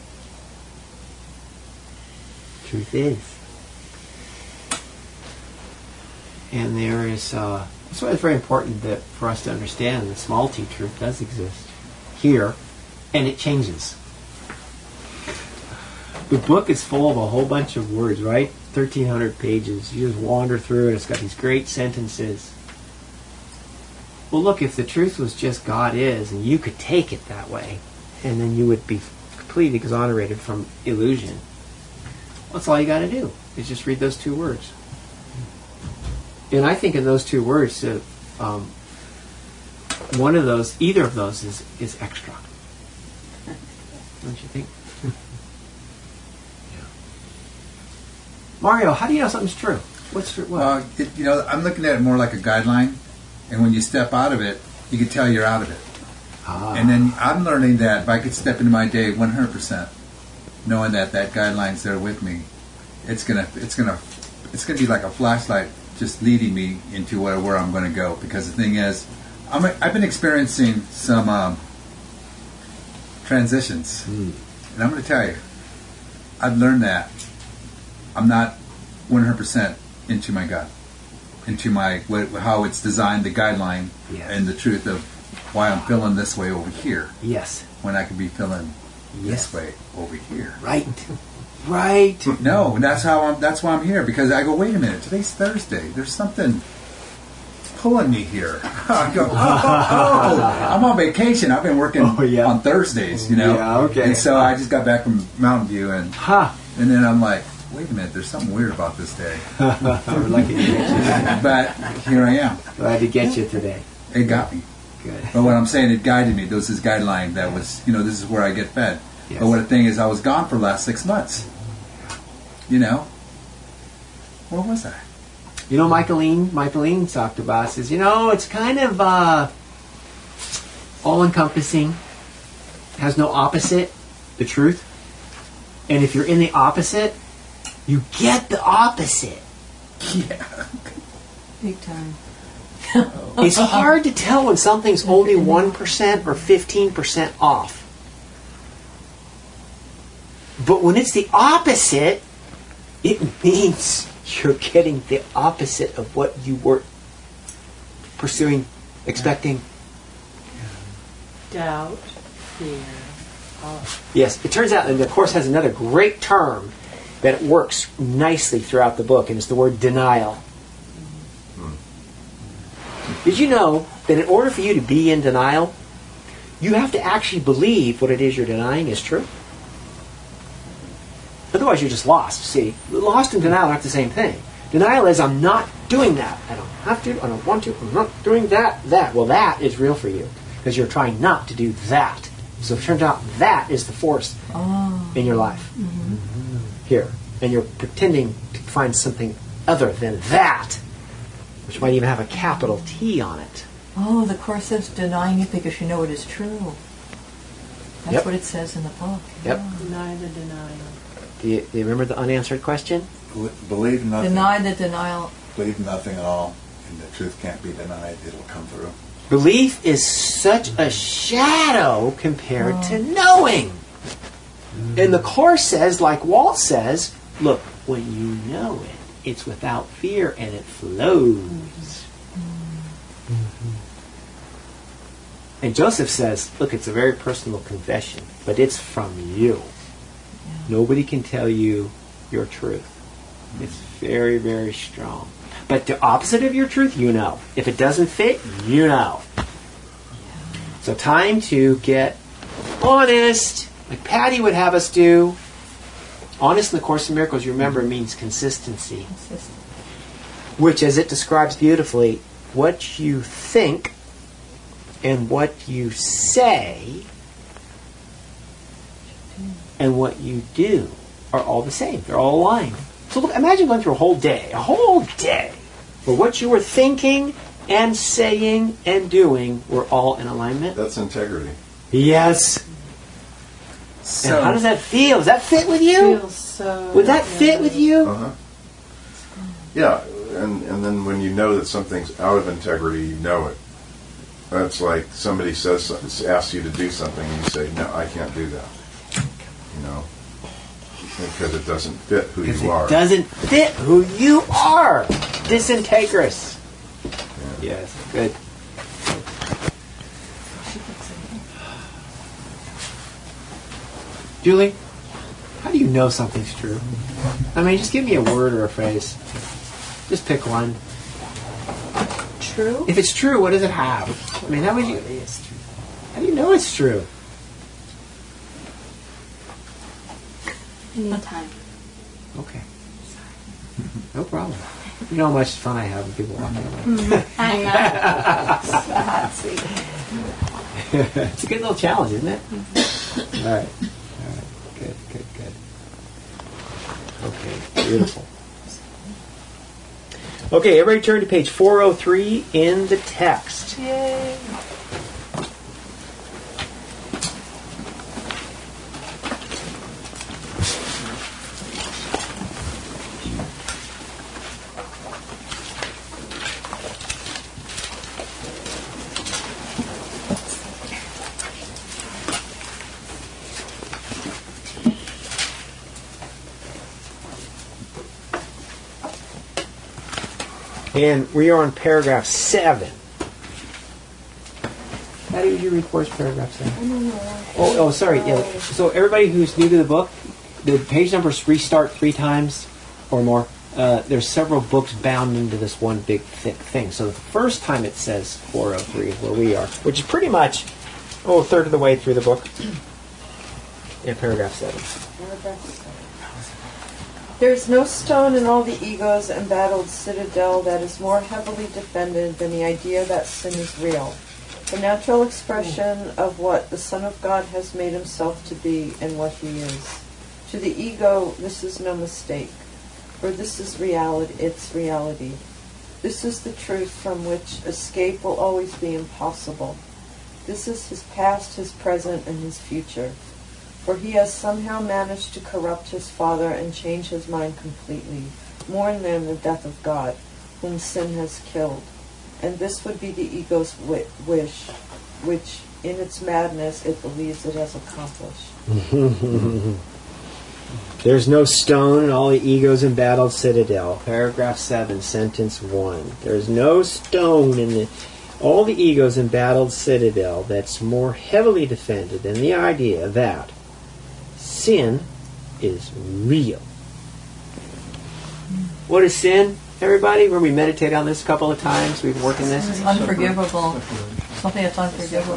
Truth is. And there is, uh, that's why it's very important that for us to understand the small t truth does exist here, and it changes. The book is full of a whole bunch of words, right? thirteen hundred pages. You just wander through it. It's got these great sentences. Well, look, if the truth was just God is, and you could take it that way, and then you would be completely exonerated from illusion. Well, that's all you got to do, is just read those two words. And I think in those two words, uh, um, one of those, either of those is, is extra. Don't you think? Yeah. Mario, how do you know something's true? What's true? What? Well, it, you know, I'm looking at it more like a guideline, and when you step out of it, you can tell you're out of it. Ah. And then I'm learning that if I could step into my day one hundred percent, knowing that that guideline's there with me, it's gonna, it's gonna, it's gonna be like a flashlight, just leading me into where, where I'm going to go. Because the thing is, I'm, I've been experiencing some um, transitions, Mm. and I'm going to tell you, I've learned that I'm not one hundred percent into my gut, into my what, how it's designed, the guideline, Yes. and the truth of why I'm feeling this way over here, Yes. when I could be feeling Yes. this way over here. Right. Right. No, and that's how I'm. That's why I'm here, because I go, wait a minute. Today's Thursday. There's something pulling me here. I go, oh, oh, oh, I'm on vacation. I've been working Oh, yeah. on Thursdays, you know. Yeah, okay. And so I just got back from Mountain View, and Ha! and then I'm like, wait a minute. There's something weird about this day. We're lucky to get you. But here I am. Glad to get you today. It got me. Good. But what I'm saying, it guided me. There was this guideline that was, you know, this is where I get fed. Yes. But what the thing is, I was gone for the last six months. You know, where was I? You know, Michaeline, Michaeline talked about, says, you know, it's kind of uh, all-encompassing, has no opposite, the truth. And if you're in the opposite, you get the opposite. Yeah. Big time. It's hard to tell when something's only one percent or fifteen percent off. But when it's the opposite, it means you're getting the opposite of what you were pursuing, expecting. Doubt, fear, all. Yes, it turns out, and the Course has another great term that works nicely throughout the book, and it's the word denial. Did you know that in order for you to be in denial, you have to actually believe what it is you're denying is true? Otherwise, you're just lost. See, lost and denial aren't the same thing. Denial is, I'm not doing that. I don't have to. I don't want to. I'm not doing that. That. Well, that is real for you because you're trying not to do that. So it turns out that is the force Oh. in your life Mm-hmm. here. And you're pretending to find something other than that, which might even have a capital T on it. Oh, the Course says denying it because you know it is true. That's Yep. what it says in the book. Yep. Deny the denial. Do you, do you remember the unanswered question? Bel- Believe nothing. Deny the denial. Believe nothing at all, and the truth can't be denied. It'll come through. Belief is such a shadow compared Oh. to knowing. And the Course says, like Walt says, look, when you know it, it's without fear and it flows. And Joseph says, look, it's a very personal confession, but it's from you. Nobody can tell you your truth. It's very, very strong. But the opposite of your truth, you know. If it doesn't fit, you know. So time to get honest, like Patty would have us do. Honest in the Course in Miracles, you remember, means consistency. Consistent. Which, as it describes beautifully, what you think and what you say and what you do are all the same. They're all aligned. So look, imagine going through a whole day, a whole day, where what you were thinking and saying and doing were all in alignment. That's integrity. Yes. So, and how does that feel? Does that fit with you? Feels so. Would that fit with you? Uh-huh. Yeah, and, and then when you know that something's out of integrity, you know it. That's like somebody says something, asks you to do something, and you say, no, I can't do that. You know? Because it doesn't fit who Because you it are. doesn't fit who you are. Disintegrous. Yeah. Yes, good. Julie, how do you know something's true? I mean, just give me a word or a phrase. Just pick one. True? If it's true, what does it have? I mean, how would you? How do you know it's true? I need time. Okay. No problem. You know how much fun I have when people walk in. I know. That's sweet. It's a good little challenge, isn't it? All right. All right. Good, good, good. Okay, beautiful. Okay, everybody turn to page four oh three in the text. Yay. And we are on paragraph seven. Patty, would you read for us paragraph seven? I don't know. Oh, oh, sorry. Yeah. So everybody who's new to the book, the page numbers restart three times or more. Uh, there's several books bound into this one big thick thing. So the first time it says four oh three is where we are, which is pretty much oh a third of the way through the book. In paragraph seven. There is no stone in all the ego's embattled citadel that is more heavily defended than the idea that sin is real, the natural expression of what the Son of God has made himself to be and what he is. To the ego, this is no mistake, for this is reality, its reality. This is the truth from which escape will always be impossible. This is his past, his present, and his future. For he has somehow managed to corrupt his Father and change his mind completely, more than the death of God, whom sin has killed. And this would be the ego's wi- wish, which in its madness it believes it has accomplished. There's no stone in all the ego's embattled citadel. Paragraph seven, sentence one. There's no stone in the, all the ego's embattled citadel that's more heavily defended than the idea that sin is real. What is sin, everybody? Where we meditate on this a couple of times. We've been working this. It's unforgivable. Something that's unforgivable.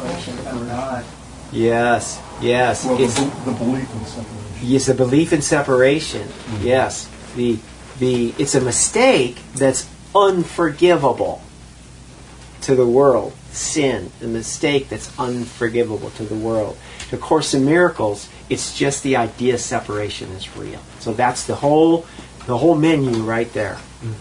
Yes, yes. Well, it's the, the belief in separation. Yes, the belief in separation. Mm-hmm. Yes, the the it's a mistake that's unforgivable to the world. Sin, a mistake that's unforgivable to the world. The Course in Miracles, it's just the idea separation is real. So that's the whole the whole menu right there.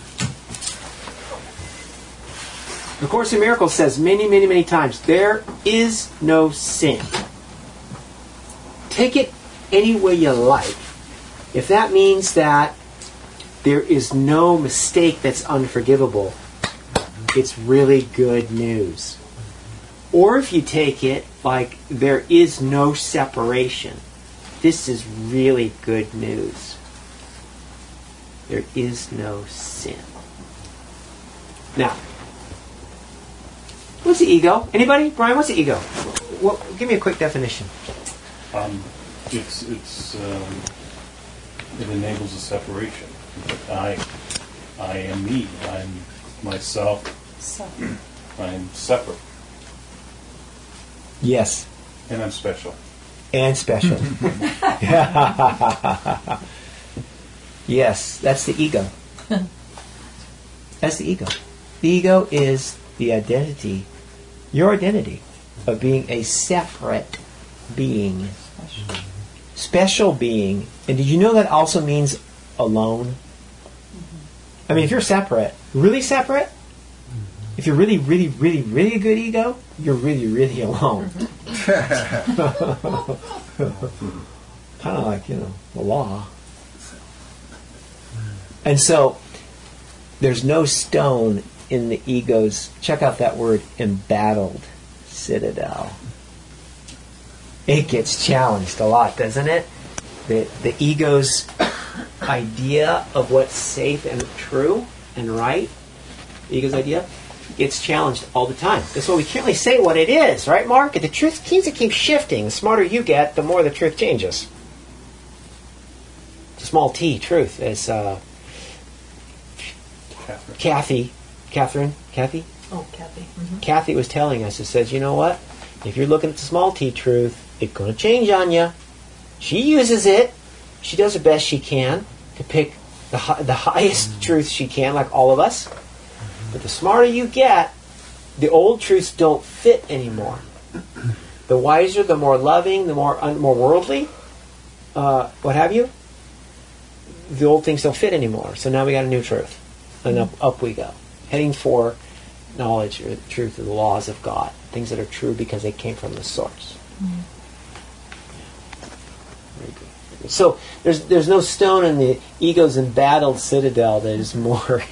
The Course in Miracles says many, many, many times, there is no sin. Take it any way you like. If that means that there is no mistake that's unforgivable, it's really good news. Or if you take it like there is no separation, this is really good news. There is no sin. Now, what's the ego? Anybody? Brian, what's the ego? Well, give me a quick definition. Um, it's it's um, it enables a separation. I I am me. I'm myself. I'm separate. Yes. And I'm special. And special. Yes, that's the ego. That's the ego. The ego is the identity, your identity, of being a separate being. Special. Special being. And did you know that also means alone? Mm-hmm. I mean, if you're separate, really separate, mm-hmm. if you're really, really, really, really a good ego, you're really, really alone. Kind of like, you know, the law. And so, there's no stone in the ego's, check out that word, embattled citadel. It gets challenged a lot, doesn't it? The, the ego's idea of what's safe and true and right, the ego's idea, gets challenged all the time. That's why we can't really say what it is, right, Mark? The truth seems to keep shifting. The smarter you get, the more the truth changes. Small t, truth, as uh, Catherine. Kathy, Catherine, Kathy? Oh, Kathy. Mm-hmm. Kathy was telling us, it says, you know what? If you're looking at the small t truth, it's going to change on you. She uses it. She does the best she can to pick the hi- the highest mm-hmm. truth she can, like all of us. Mm-hmm. But the smarter you get, the old truths don't fit anymore. The wiser, the more loving, the more un- more worldly, uh, what have you, the old things don't fit anymore. So now we got a new truth. And up, up we go. Heading for knowledge or the truth of the laws of God. Things that are true because they came from the source. Mm-hmm. Very good. Very good. So there's there's no stone in the ego's embattled citadel that is more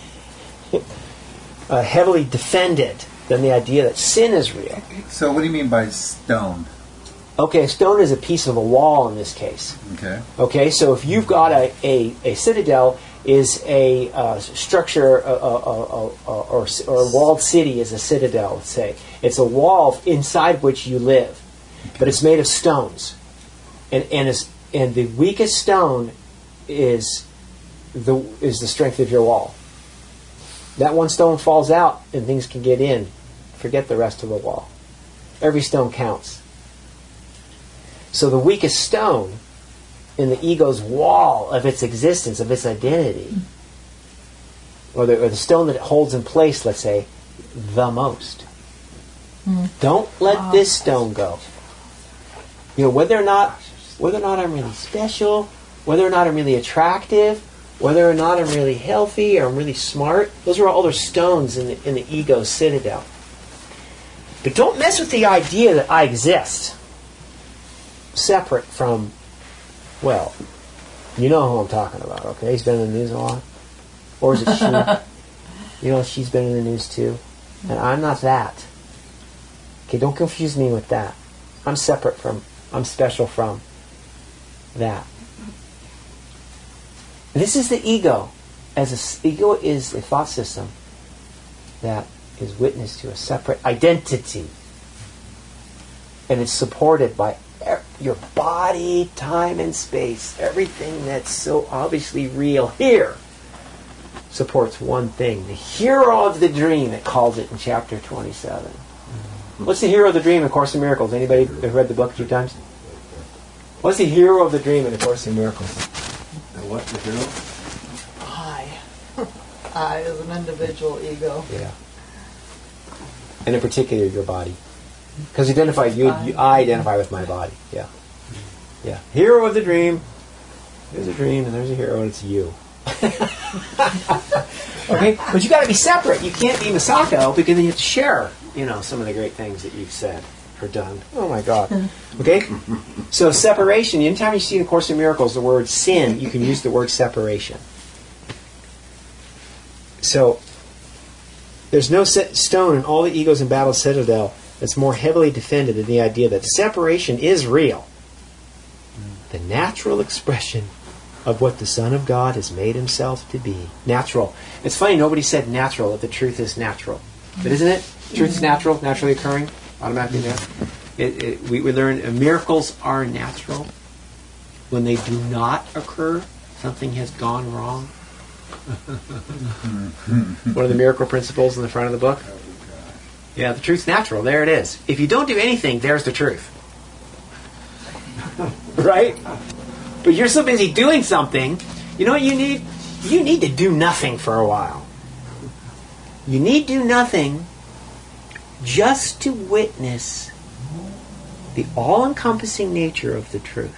uh, heavily defended than the idea that sin is real. So what do you mean by stone? Okay, a stone is a piece of a wall in this case. Okay. Okay, so if you've got a, a, a citadel is a uh, structure, uh, uh, uh, uh, or, or a walled city is a citadel, let's say. It's a wall inside which you live, okay. But it's made of stones. And and, is, and the weakest stone is the is the strength of your wall. That one stone falls out and things can get in. Forget the rest of the wall. Every stone counts. So the weakest stone in the ego's wall of its existence, of its identity, or the, or the stone that it holds in place, let's say, the most. Mm. Don't let wow. this stone go. You know, whether or not, whether or not I'm really special, whether or not I'm really attractive, whether or not I'm really healthy or I'm really smart, those are all other stones in the, in the ego's citadel. But don't mess with the idea that I exist separate from, well, you know who I'm talking about, okay? He's been in the news a lot. Or is it she? You know, she's been in the news too. And I'm not that. Okay, don't confuse me with that. I'm separate from, I'm special from that. This is the ego. As a, ego is a thought system that is witness to a separate identity. And it's supported by your body, time, and space. Everything that's so obviously real here supports one thing. The hero of the dream, it calls it in chapter twenty-seven. Mm-hmm. What's the hero of the dream in Course in Miracles? Anybody have read the book a few times? What's the hero of the dream in the Course in Miracles? The what, the hero? I. I as an individual ego. Yeah. And in particular, your body. Because identify you, you, I identify with my body. Yeah, yeah. Hero of the dream. There's a dream, and there's a hero, and it's you. Okay, but you got to be separate. You can't be Masako because then you have to share, you know, some of the great things that you've said are done. Oh my God. Okay? So separation, anytime you see in the Course in Miracles the word sin, you can use the word separation. So, there's no set stone in all the ego's embattled citadel that's more heavily defended than the idea that separation is real. The natural expression of what the Son of God has made himself to be. Natural. It's funny, nobody said natural, that the truth is natural. But isn't it? Truth is natural, naturally occurring, automatically natural. It, it, we, we learn uh, miracles are natural. When they do not occur, something has gone wrong. One of the miracle principles in the front of the book. Yeah, the truth's natural. There it is. If you don't do anything, there's the truth. Right? But you're so busy doing something, you know what you need? You need to do nothing for a while. You need to do nothing just to witness the all-encompassing nature of the truth.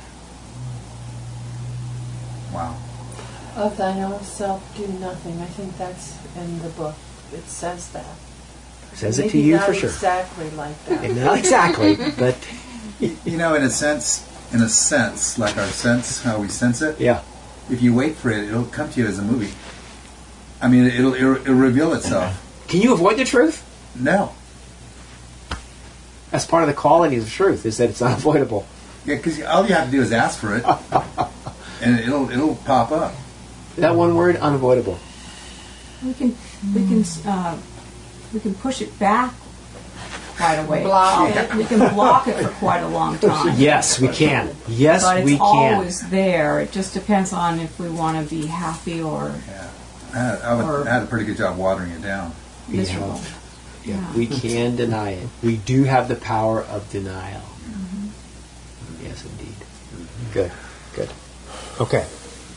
Wow. Of thine own self do nothing. I think that's in the book. It says that. It says Maybe it to you not for sure. Exactly like that. Not exactly, but you know, in a sense, in a sense, like our sense, how we sense it. Yeah. If you wait for it, it'll come to you as a movie. I mean, it'll it'll, it'll reveal itself. Can you avoid the truth? No. That's part of the quality of the truth, is that it's unavoidable. Yeah, because all you have to do is ask for it, and it'll it'll pop up. That one word, unavoidable. We can we can uh, we can push it back quite a way. Block Yeah. it. We can block it for quite a long time. Yes, we can. Yes, but it's we can. always there. It just depends on if we want to be happy or Yeah. I had, I, would, Or- I had a pretty good job watering it down. miserable. Yeah, Yeah. we can deny it. We do have the power of denial. Yes, indeed. Good, good. Okay.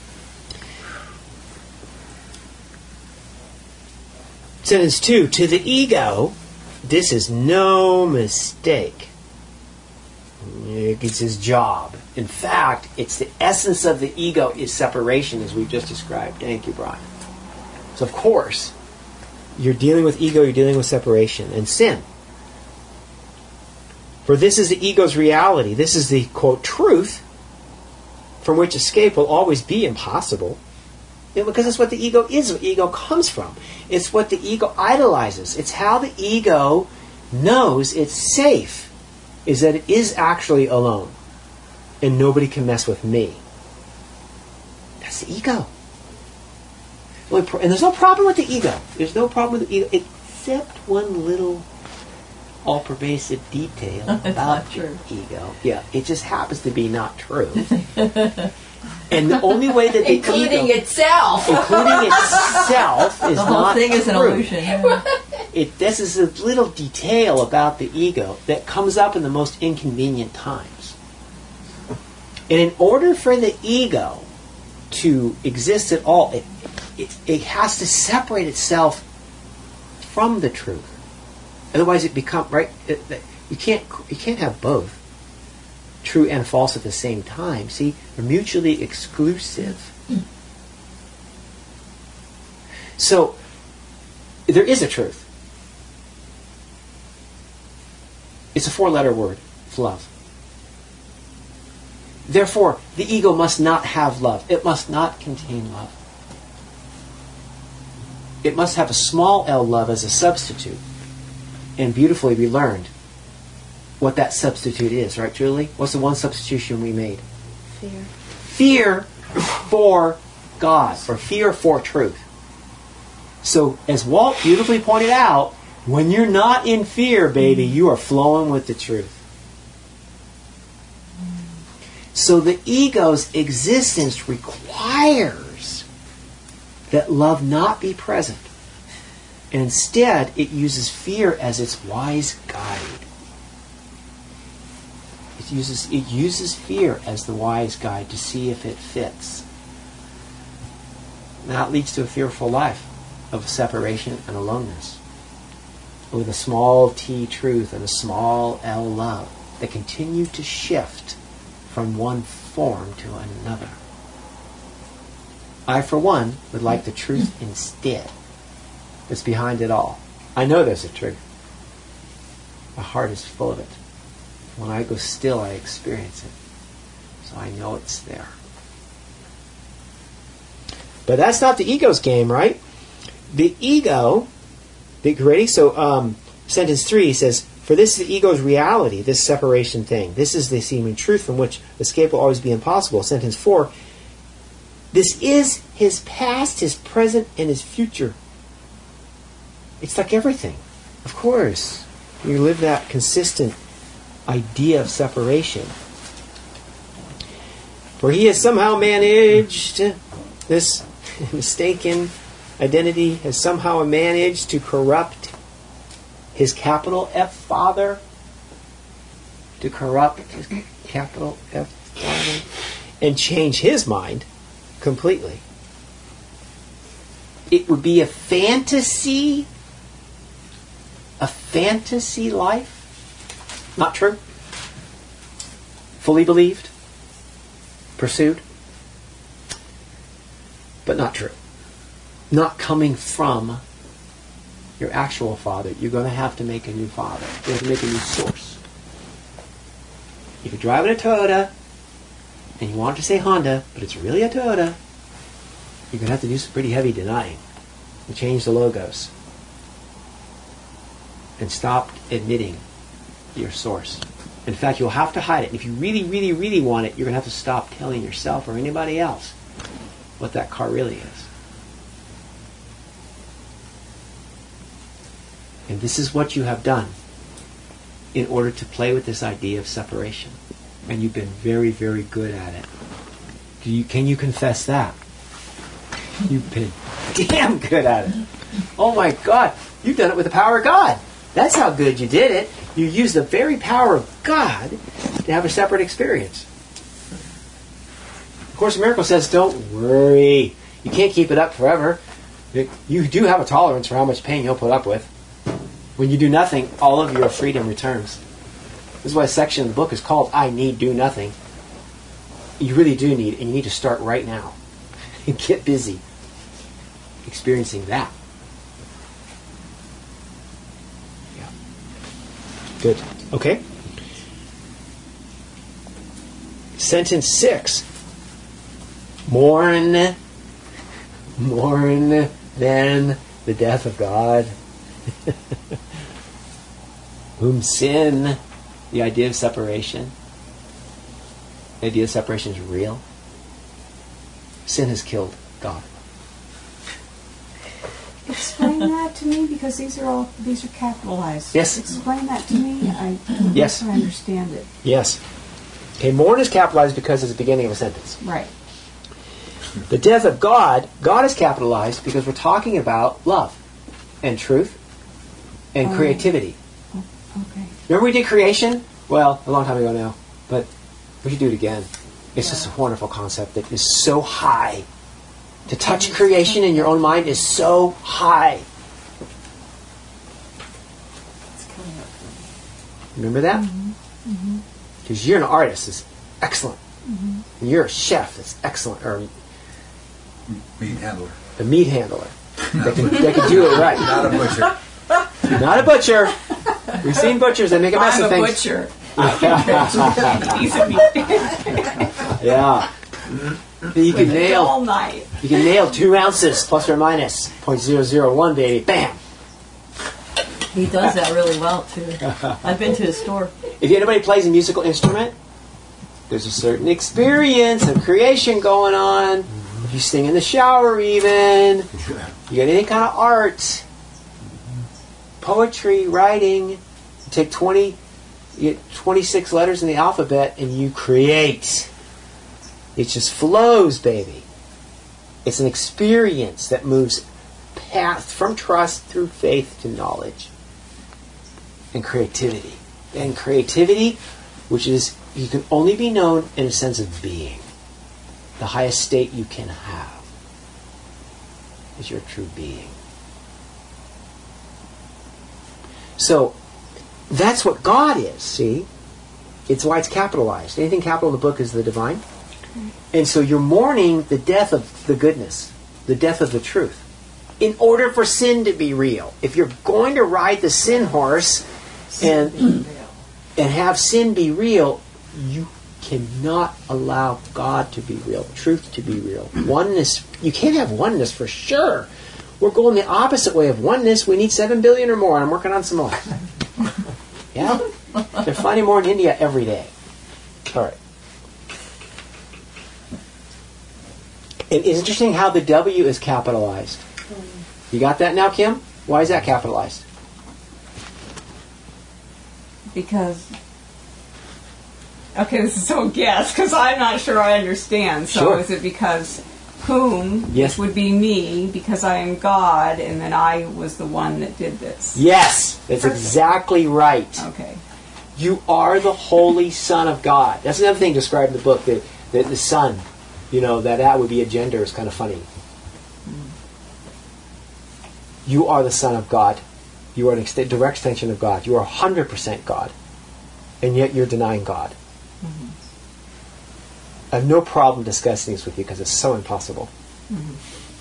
Sentence two. To the ego, this is no mistake. It's his job. In fact, it's the essence of the ego is separation, as we've just described. Thank you, Brian. So, of course, you're dealing with ego, you're dealing with separation and sin. For this is the ego's reality. This is the, quote, truth from which escape will always be impossible. You know, because it's what the ego is, what the ego comes from. It's what the ego idolizes. It's how the ego knows it's safe, is that it is actually alone. And nobody can mess with me. That's the ego. And there's no problem with the ego. There's no problem with the ego, except one little all-pervasive detail about your ego. Yeah, it just happens to be not true. And the only way that the including ego, itself, including itself, is the whole not thing is an true. illusion. Yeah. It, this is a little detail about the ego that comes up in the most inconvenient times. And in order for the ego to exist at all, it, it, it has to separate itself from the truth. Otherwise, it becomes right. It, you can't you can't have both, true and false at the same time. See, they're mutually exclusive. So there is a truth. It's a four-letter word. It's love. Therefore, the ego must not have love. It must not contain love. It must have a small L love as a substitute. And beautifully we learned what that substitute is, right, Julie? What's the one substitution we made? Fear. Fear for God, or fear for truth. So, as Walt beautifully pointed out, when you're not in fear, baby, you are flowing with the truth. So the ego's existence requires that love not be present. And instead, it uses fear as its wise guide. It uses, it uses fear as the wise guide to see if it fits. And that leads to a fearful life of separation and aloneness, with a small t truth and a small l love that continue to shift from one form to another. I, for one, would like the truth instead. That's behind it all. I know there's a truth. My heart is full of it. When I go still, I experience it. So I know it's there. But that's not the ego's game, right? The ego, the, ready? So um, sentence three says, for this is the ego's reality, this separation thing. This is the seeming truth from which escape will always be impossible. Sentence four, this is his past, his present, and his future. It's like everything. Of course, you live that consistent idea of separation. For he has somehow managed, this mistaken identity has somehow managed to corrupt his capital F Father, to corrupt his capital F Father, and change his mind completely. It would be a fantasy, a fantasy life. Not true. Fully believed, pursued, but not true. Not coming from your actual father. You're going to have to make a new father. You have to make a new source. If you're driving a Toyota and you want to say Honda, but it's really a Toyota, you're going to have to do some pretty heavy denying and change the logos and stop admitting your source. In fact, you'll have to hide it. And if you really, really, really want it, you're going to have to stop telling yourself or anybody else what that car really is. And this is what you have done in order to play with this idea of separation. And you've been very, very good at it. Do you, can you confess that? You've been damn good at it. Oh my God, you've done it with the power of God. That's how good you did it. You used the very power of God to have a separate experience. Of Course in Miracles says, don't worry. You can't keep it up forever. You do have a tolerance for how much pain you'll put up with. When you do nothing, all of your freedom returns. This is why a section of the book is called I Need Do Nothing. You really do need, and you need to start right now. And get busy experiencing that. Yeah. Good. Okay. Sentence six. Mourn, mourn then the death of God. Whom sin, the idea of separation, the idea of separation is real. Sin has killed God. Explain that to me, because these are all these are capitalized. Yes. Explain that to me. I yes. I understand it. Yes. Okay, mourn is capitalized because it's the beginning of a sentence. Right. The death of God, God is capitalized because we're talking about love and truth and oh. creativity. Oh, okay. Remember we did creation? Well, a long time ago now, but we should do it again. It's yeah. just a wonderful concept that is so high. To touch creation in your own mind is so high. Remember that? Because mm-hmm. mm-hmm. you're an artist that's excellent. Mm-hmm. And you're a chef that's excellent. Or meat handler. A meat handler. that, can, that can do it right. Not a butcher. Not a butcher. We've seen butchers that make a mess I'm of things. I'm a butcher. Yeah. You can nail all night. You can nail two ounces plus or minus zero point zero zero one, baby. Bam. He does that really well too. I've been to his store. If anybody plays a musical instrument, there's a certain experience of creation going on. If you sing in the shower, even you get any kind of art, poetry, writing. You take twenty, you get twenty-six letters in the alphabet, and you create. It just flows, baby. It's an experience that moves past from trust through faith to knowledge and creativity. And creativity, which is, you can only be known in a sense of being. The highest state you can have is your true being. So, that's what God is, see? It's why it's capitalized. Anything capital in the book is the divine. And so you're mourning the death of the goodness, the death of the truth, in order for sin to be real. If you're going to ride the sin horse and and have sin be real, you cannot allow God to be real, truth to be real. Oneness, you can't have oneness for sure. We're going the opposite way of oneness. We need seven billion or more. I'm working on some more. Yeah? They're finding more in India every day. All right. It is interesting how the W is capitalized. You got that now, Kim? Why is that capitalized? Because, okay, this is so guess, because I'm not sure I understand. So Sure. is it because whom, Yes. which would be me, because I am God, and then I was the one that did this? Yes, that's exactly right. Okay. You are the Holy Son of God. That's another thing described in the book, that the, the Son, you know, that that would be a gender is kind of funny. You are the Son of God. You are an ex- direct extension of God. You are one hundred percent God. And yet you're denying God. Mm-hmm. I have no problem discussing this with you because it's so impossible. Mm-hmm.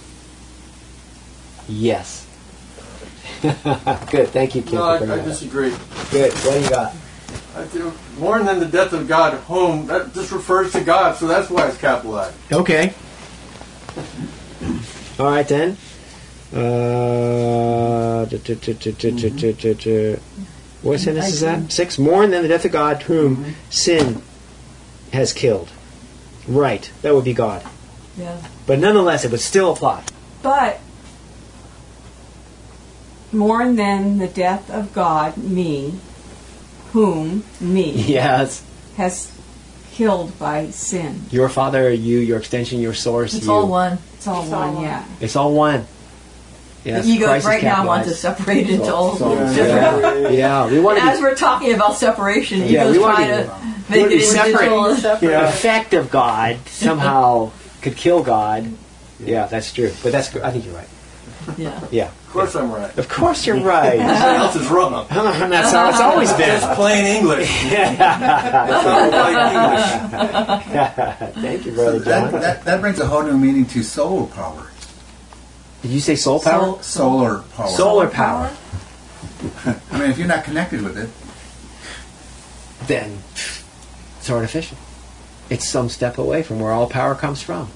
Yes. Good. Thank you, Kim. No, for I, bringing I that up. disagree. Good. What do you got? I do, more than the death of God, whom, that just refers to God, so that's why it's capitalized. Okay. All right then. Uh, du- du- du- du- du- du- du- du- du. What sentence is that? Six. More than the death of God, whom sin has killed. Right. That would be God. Yeah. But nonetheless, it would still apply. But more than the death of God, me, whom, me, Yes. has killed by sin. Your Father, you, your extension, your source. It's you. all one. It's all It's one, all one. yeah. It's all one. Yes, the ego Christ is right now wants to capitalized. separate it into all So- different. yeah. yeah, we want to As be we're talking about separation, Yeah, ego's we want trying to to we make want to it be separate. individual. The effect of God somehow could kill God. Yeah, that's true. But that's I think you're right. Yeah. Yeah. Of course I'm right. Of course you're right. Everything else is wrong. That's how it's always been. It's plain English. Thank you, Brother That, John. that, that brings a whole new meaning to soul power. Did you say soul power? Soul, solar power. Solar power. I mean, if you're not connected with it, Then it's artificial. It's some step away from where all power comes from.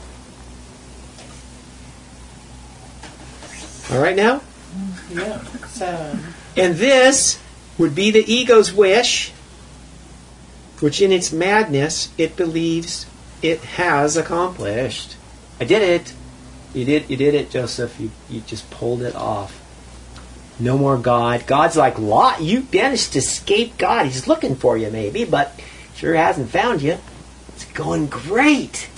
All right now? Yeah. So. And this would be the ego's wish, which in its madness it believes it has accomplished. I did it. You did you did it, Joseph. You you just pulled it off. No more God. God's like, Lot, you managed to escape God. He's looking for you maybe, but sure hasn't found you. It's going great.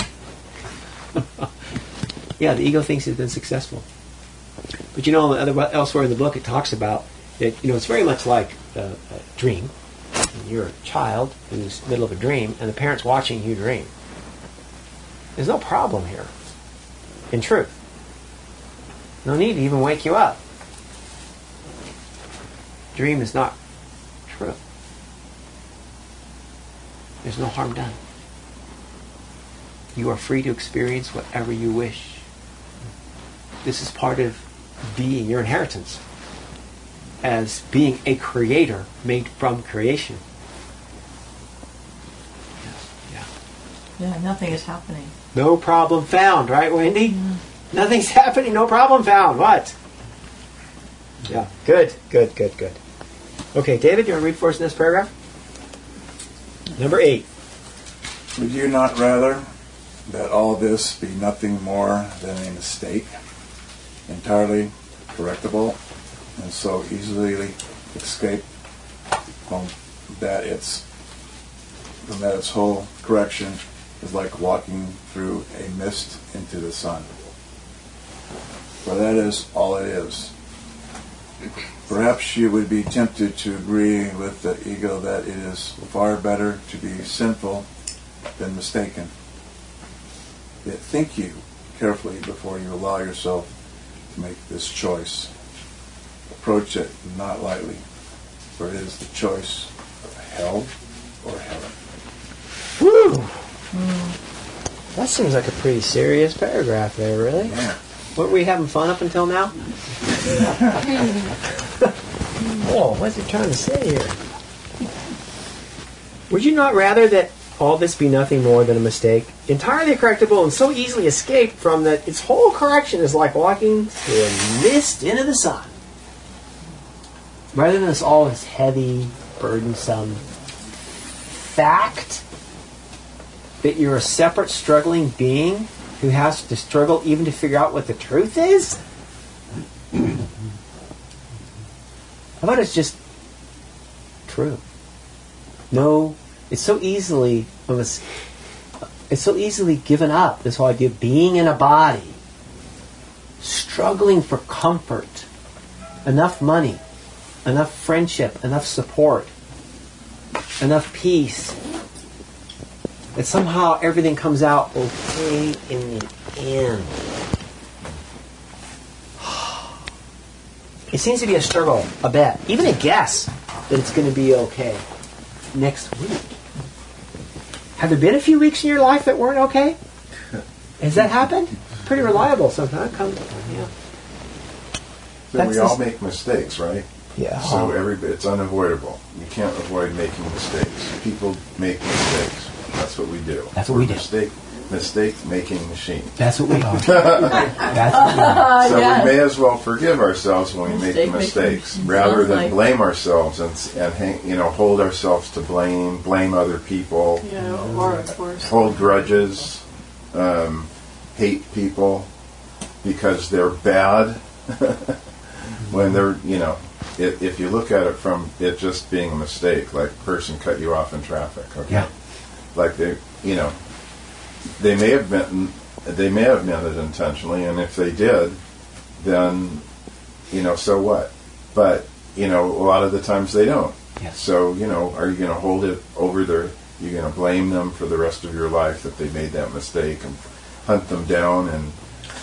Yeah, the ego thinks it's been successful. But you know, other, elsewhere in the book it talks about that, you know, it's very much like a, a dream. You're a child in the middle of a dream, and the parent's watching you dream. There's no problem here, in truth. No need to even wake you up. Dream is not true. There's no harm done. You are free to experience whatever you wish. This is part of being your inheritance as being a creator made from creation. Yeah. Yeah, nothing is happening. No problem found, right, Wendy? Nothing's happening, no problem found. What? Yeah, good, good, good, good. Okay, David, you want to read for us in this paragraph? Number eight. Would you not rather that all this be nothing more than a mistake, entirely correctable, and so easily escape from that its from that its whole correction is like walking through a mist into the sun? For that is all it is. Perhaps you would be tempted to agree with the ego that it is far better to be sinful than mistaken. Yet think you carefully before you allow yourself to make this choice. Approach it not lightly, for it is the choice of hell or heaven. Woo! That seems like a pretty serious paragraph there, really. Yeah. Weren't we having fun up until now? Oh, what's he trying to say here? Would you not rather that all this be nothing more than a mistake, entirely correctable and so easily escaped from that its whole correction is like walking through a mist into the sun? Rather than this all this heavy, burdensome fact that you're a separate, struggling being who has to struggle even to figure out what the truth is? How about it's just true? No, it's so easily it's so easily given up, this whole idea of being in a body, struggling for comfort, enough money, enough friendship, enough support, enough peace, that somehow everything comes out okay in the end. It seems to be a struggle, a bet, even a guess that it's going to be okay next week. Have there been a few weeks in your life that weren't okay? Has that happened? Pretty reliable sometimes. Come, yeah. But we That's all this- make mistakes, right? Yeah. So every it's unavoidable. You can't avoid making mistakes. People make mistakes. That's what we do. That's what We're we do. Mistake, mistake-making machine. That's what we are. That's what we are. So Yeah. we may as well forgive ourselves when we make the Mistake-making mistakes, machine. rather Sounds than like- blame ourselves and s- and hang, you know hold ourselves to blame, blame other people, Yeah, or of course. hold grudges, um, hate people because they're bad. When they're you know. If, if you look at it from it just being a mistake, like a person cut you off in traffic, okay? Yeah. Like they, you know, they may have meant they may have meant it intentionally, and if they did, then, you know, so what? But you know, a lot of the times they don't. Yes. So you know, are you going to hold it over their? You're going to blame them for the rest of your life that they made that mistake and hunt them down and.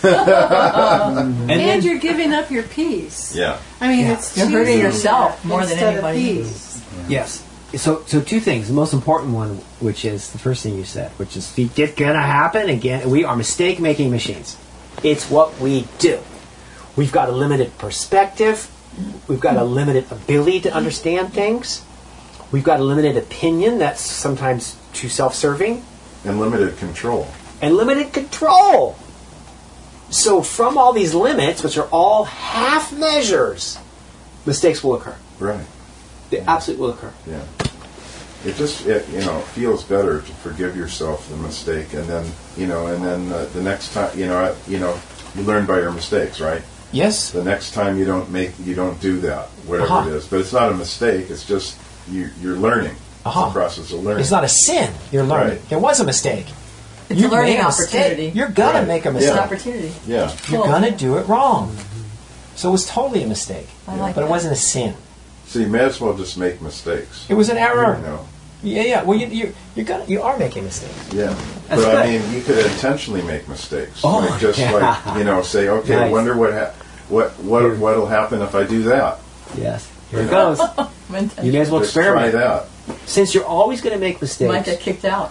And, then- you're giving up your peace. Yeah. I mean, Yeah. it's You're hurting choosing yourself that more than instead anybody of else. peace. Yes. So, so two things. The most important one, which is the first thing you said, which is it's gonna happen again. We are mistake-making machines. It's what we do. We've got a limited perspective. We've got a limited ability to understand things. We've got a limited opinion that's sometimes too self-serving, And limited control. and limited control. So, from all these limits, which are all half measures, mistakes will occur. Right. They absolutely will occur. Yeah. It just, it, you know, feels better to forgive yourself the mistake, and then, you know, and then uh, the next time, you know, uh, you know, you learn by your mistakes, right? Yes. The next time you don't make, you don't do that, whatever Uh-huh. it is. But it's not a mistake. It's just you, you're learning. Uh-huh. It's a process of learning. It's not a sin. You're learning. Right. There was a mistake. It's You a learning made a mistake. opportunity. You're gonna Right. make a It's mistake. an opportunity. Yeah. You're Cool. gonna do it wrong. So it was totally a mistake. I like but it that. wasn't a sin. So you may as well just make mistakes. It was an error. You know. Yeah, yeah. Well, you you you're gonna you are making mistakes. Yeah. That's but I good. mean, you could intentionally make mistakes. Oh, like just yeah. like you know, say, okay, I Nice. wonder what ha- what what what'll happen if I do that. Yes. Here it goes. You may as well Just experiment. try that. Since you're always going to make You might mistakes, get kicked out.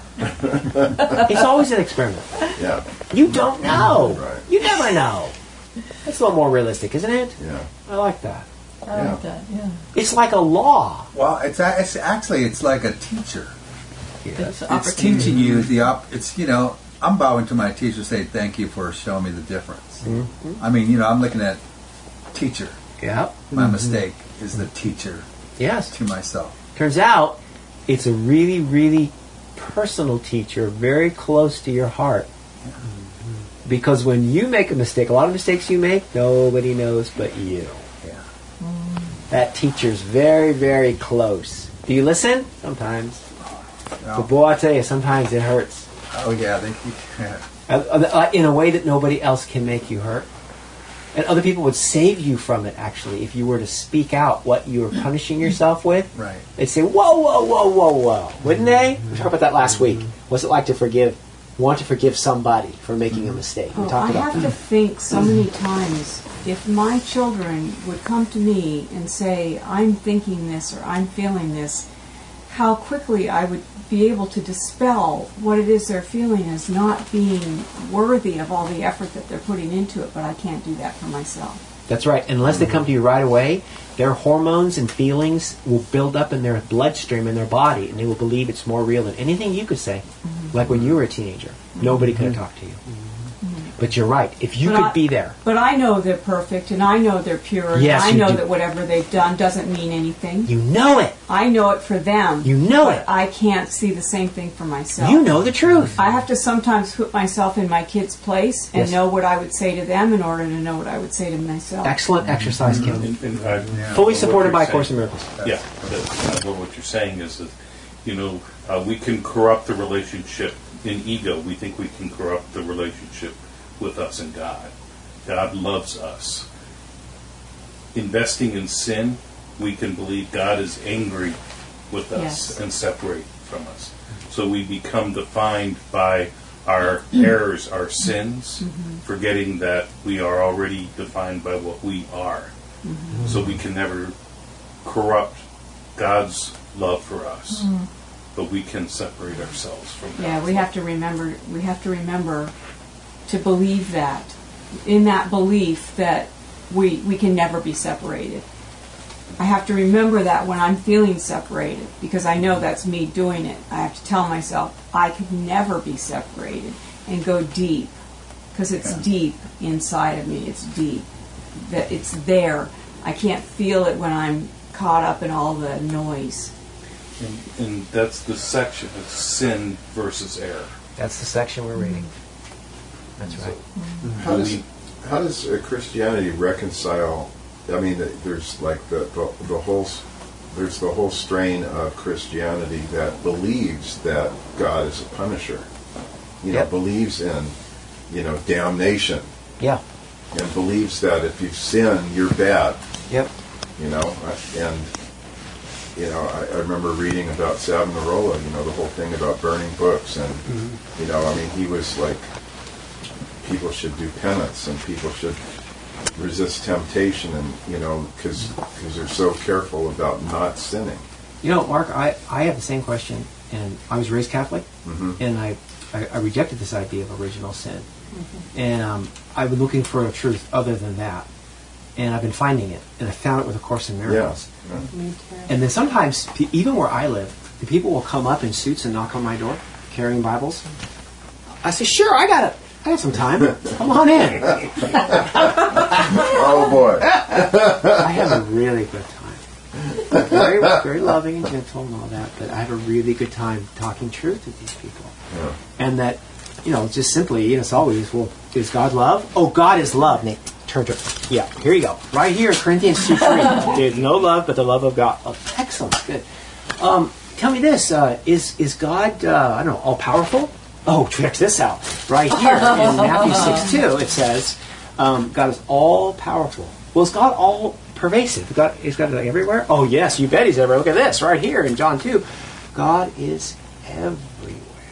it's always an experiment. Yeah. You don't know. Right. You never know. That's a little more realistic, isn't it? Yeah. I like that. I Yeah. like that, yeah. It's like a law. Well, it's, a- it's actually it's like a teacher. It's It's opportunity. teaching you the op. It's you know I'm bowing to my teacher, saying thank you for showing me the difference. Mm-hmm. I mean, you know, I'm looking at teacher. Yep. My mistake is the teacher Yes. to myself. Turns out, it's a really, really personal teacher, very close to your heart. Because when you make a mistake, a lot of mistakes you make, nobody knows but you. Yeah. That teacher's very, very close. Do you listen? Sometimes. No. But boy, I tell you, sometimes it hurts. Oh yeah, they. Yeah. Uh, uh, In a way that nobody else can make you hurt. And other people would save you from it, actually, if you were to speak out what you were punishing yourself with. Right. They'd say, whoa, whoa, whoa, whoa, whoa. Wouldn't they? We talked about that last week. What's it like to forgive, want to forgive somebody for making a mistake? We Oh, I talked about have to think so many times, if my children would come to me and say, I'm thinking this or I'm feeling this, how quickly I would be able to dispel what it is they're feeling as not being worthy of all the effort that they're putting into it, but I can't do that for myself. That's right. Unless they come to you right away, their hormones and feelings will build up in their bloodstream in their body, and they will believe it's more real than anything you could say. Mm-hmm. Like when you were a teenager, nobody could have talked to you. But you're right. If you but could I, be there. But I know they're perfect, and I know they're pure, Yes, and I you know do. that whatever they've done doesn't mean anything. You know it. I know it for them. You know but it. I can't see the same thing for myself. You know the truth. I have to sometimes put myself in my kid's place and Yes. know what I would say to them in order to know what I would say to myself. Excellent exercise, Kim. And, and I, Fully what supported you're by saying- Course in Miracles. Yeah, that, uh, what you're saying is that, you know, uh, we can corrupt the relationship in ego. We think we can corrupt the relationship with us and God. God loves us. Investing in sin, we can believe God is angry with us Yes. and separate from us. So we become defined by our errors, our sins, Mm-hmm. forgetting that we are already defined by what we are. Mm-hmm. So we can never corrupt God's love for us, Mhm. but we can separate ourselves from God. Yeah, we have to remember. We have to remember to believe that. In that belief that we we can never be separated. I have to remember that when I'm feeling separated, because I know that's me doing it. I have to tell myself I can never be separated, and go deep, because it's Yeah. deep inside of me. It's deep. That it's there. I can't feel it when I'm caught up in all the noise. And, and that's the section of sin versus error. That's the section we're reading. That's right. How does how does uh, Christianity reconcile? I mean, th- there's like the, the the whole s- there's the whole strain of Christianity that believes that God is a punisher. You know, Yep. believes in you know damnation. Yeah. And believes that if you sin, you're bad. Yep. You know, I- and you know, I, I remember reading about Savonarola. You know, the whole thing about burning books, and Mm-hmm. you know, I mean, he was like, people should do penance, and people should resist temptation, and you know, because they're so careful about not sinning. You know, Mark, I, I have the same question, and I was raised Catholic, Mhm. and I, I, I rejected this idea of original sin. And um, I've been looking for a truth other than that. And I've been finding it, and I found it with A Course in Miracles. Yeah. Me too. And then sometimes, pe- even where I live, the people will come up in suits and knock on my door, carrying Bibles. I say, sure, I got it. I got some time. Come on in. Oh boy. I have a really good time. Very, very loving and gentle and all that, but I have a really good time talking truth with these people. Yeah. And that, you know, just simply, you know, it's always, well, is God love? Oh, God is love. And they turn to, yeah, here you go. Right here, Corinthians two three. There's no love but the love of God. Oh, excellent, good. Um, tell me this, uh, is, is God, uh, I don't know, all-powerful? Oh, check this out. Right here in Matthew six two, it says, um, God is all-powerful. Well, is God all-pervasive? God, is God like everywhere? Oh, yes, you bet He's everywhere. Look at this, right here in John two. God is everywhere.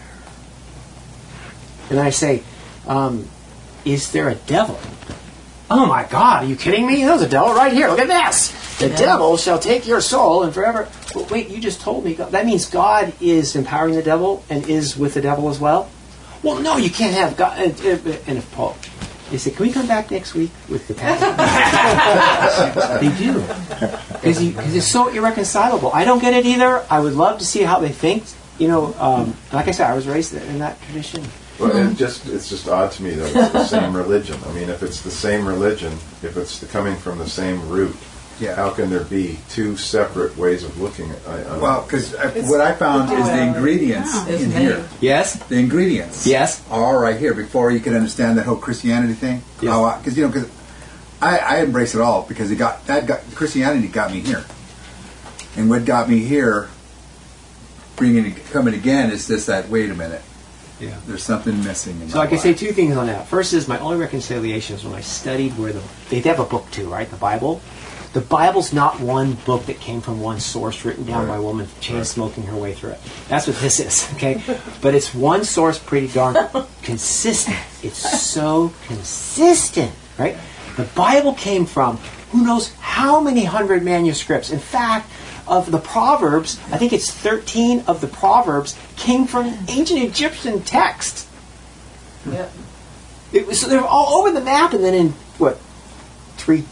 And I say, um, is there a devil? Oh my God, are you kidding me? There's a devil right here. Look at this. The Yeah. devil shall take your soul and forever. Well, wait, you just told me. God, that means God is empowering the devil and is with the devil as well? Well, no, you can't have God. And, and if Paul, they said, can we come back next week with the passage? They do. Because it's so irreconcilable. I don't get it either. I would love to see how they think. You know, um, like I said, I was raised in that tradition. Well, it just it's just odd to me that it's the same religion. I mean, if it's the same religion, if it's the, coming from the same root, Yeah. how can there be two separate ways of looking at it? Well, because what I found is the ingredients It's in made. here. Yes? The ingredients. Yes. Are all right here before you can understand that whole Christianity thing. Yes. Because you know, because I, I embrace it all because it got that got Christianity got me here, and what got me here, bringing it, coming again is just that. Wait a minute. Yeah. There's something missing. In So my I can life. say two things on that. First is my only reconciliation is when I studied where the they have a book too, right? The Bible. The Bible's not one book that came from one source written down by a woman chain smoking her way through it. That's what this is, okay? But it's one source, pretty darn consistent. It's so consistent, right? The Bible came from who knows how many hundred manuscripts. In fact, of the Proverbs, I think it's thirteen of the Proverbs came from ancient Egyptian text. Yep. It was, so they're all over the map, and then in, what, three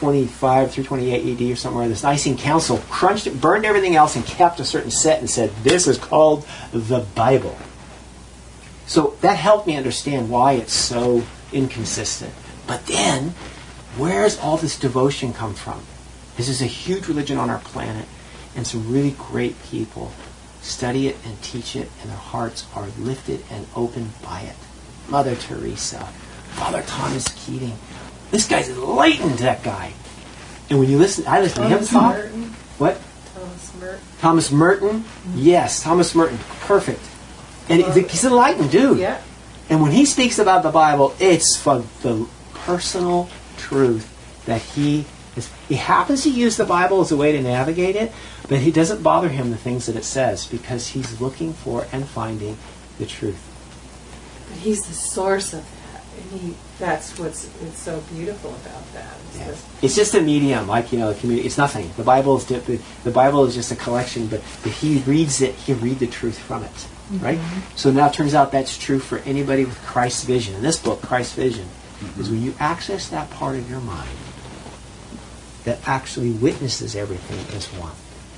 twenty-five through twenty-eight A D or somewhere, this Nicene Council crunched it, burned everything else, and kept a certain set and said, this is called the Bible. So that helped me understand why it's so inconsistent. But then, where's all this devotion come from? This is a huge religion on our planet, and some really great people study it and teach it, and their hearts are lifted and opened by it. Mother Teresa, Father Thomas Keating. This guy's enlightened, that guy. And when you listen, I listen Thomas to him talk. Merton. What? Thomas Merton. Thomas Merton? Mm-hmm. Yes, Thomas Merton. Perfect. And uh, he's an enlightened dude. Yeah. And when he speaks about the Bible, it's for the personal truth that he is. He happens to use the Bible as a way to navigate it, but it doesn't bother him the things that it says because he's looking for and finding the truth. But he's the source of that. And he, that's what's it's so beautiful about that. It's, Yeah. this- It's just a medium, like, you know, the community. It's nothing. The Bible is the, the Bible is just a collection, but if he reads it, he read the truth from it, right? So now it turns out that's true for anybody with Christ's vision. In this book, Christ's vision mm-hmm. is when you access that part of your mind that actually witnesses everything as one.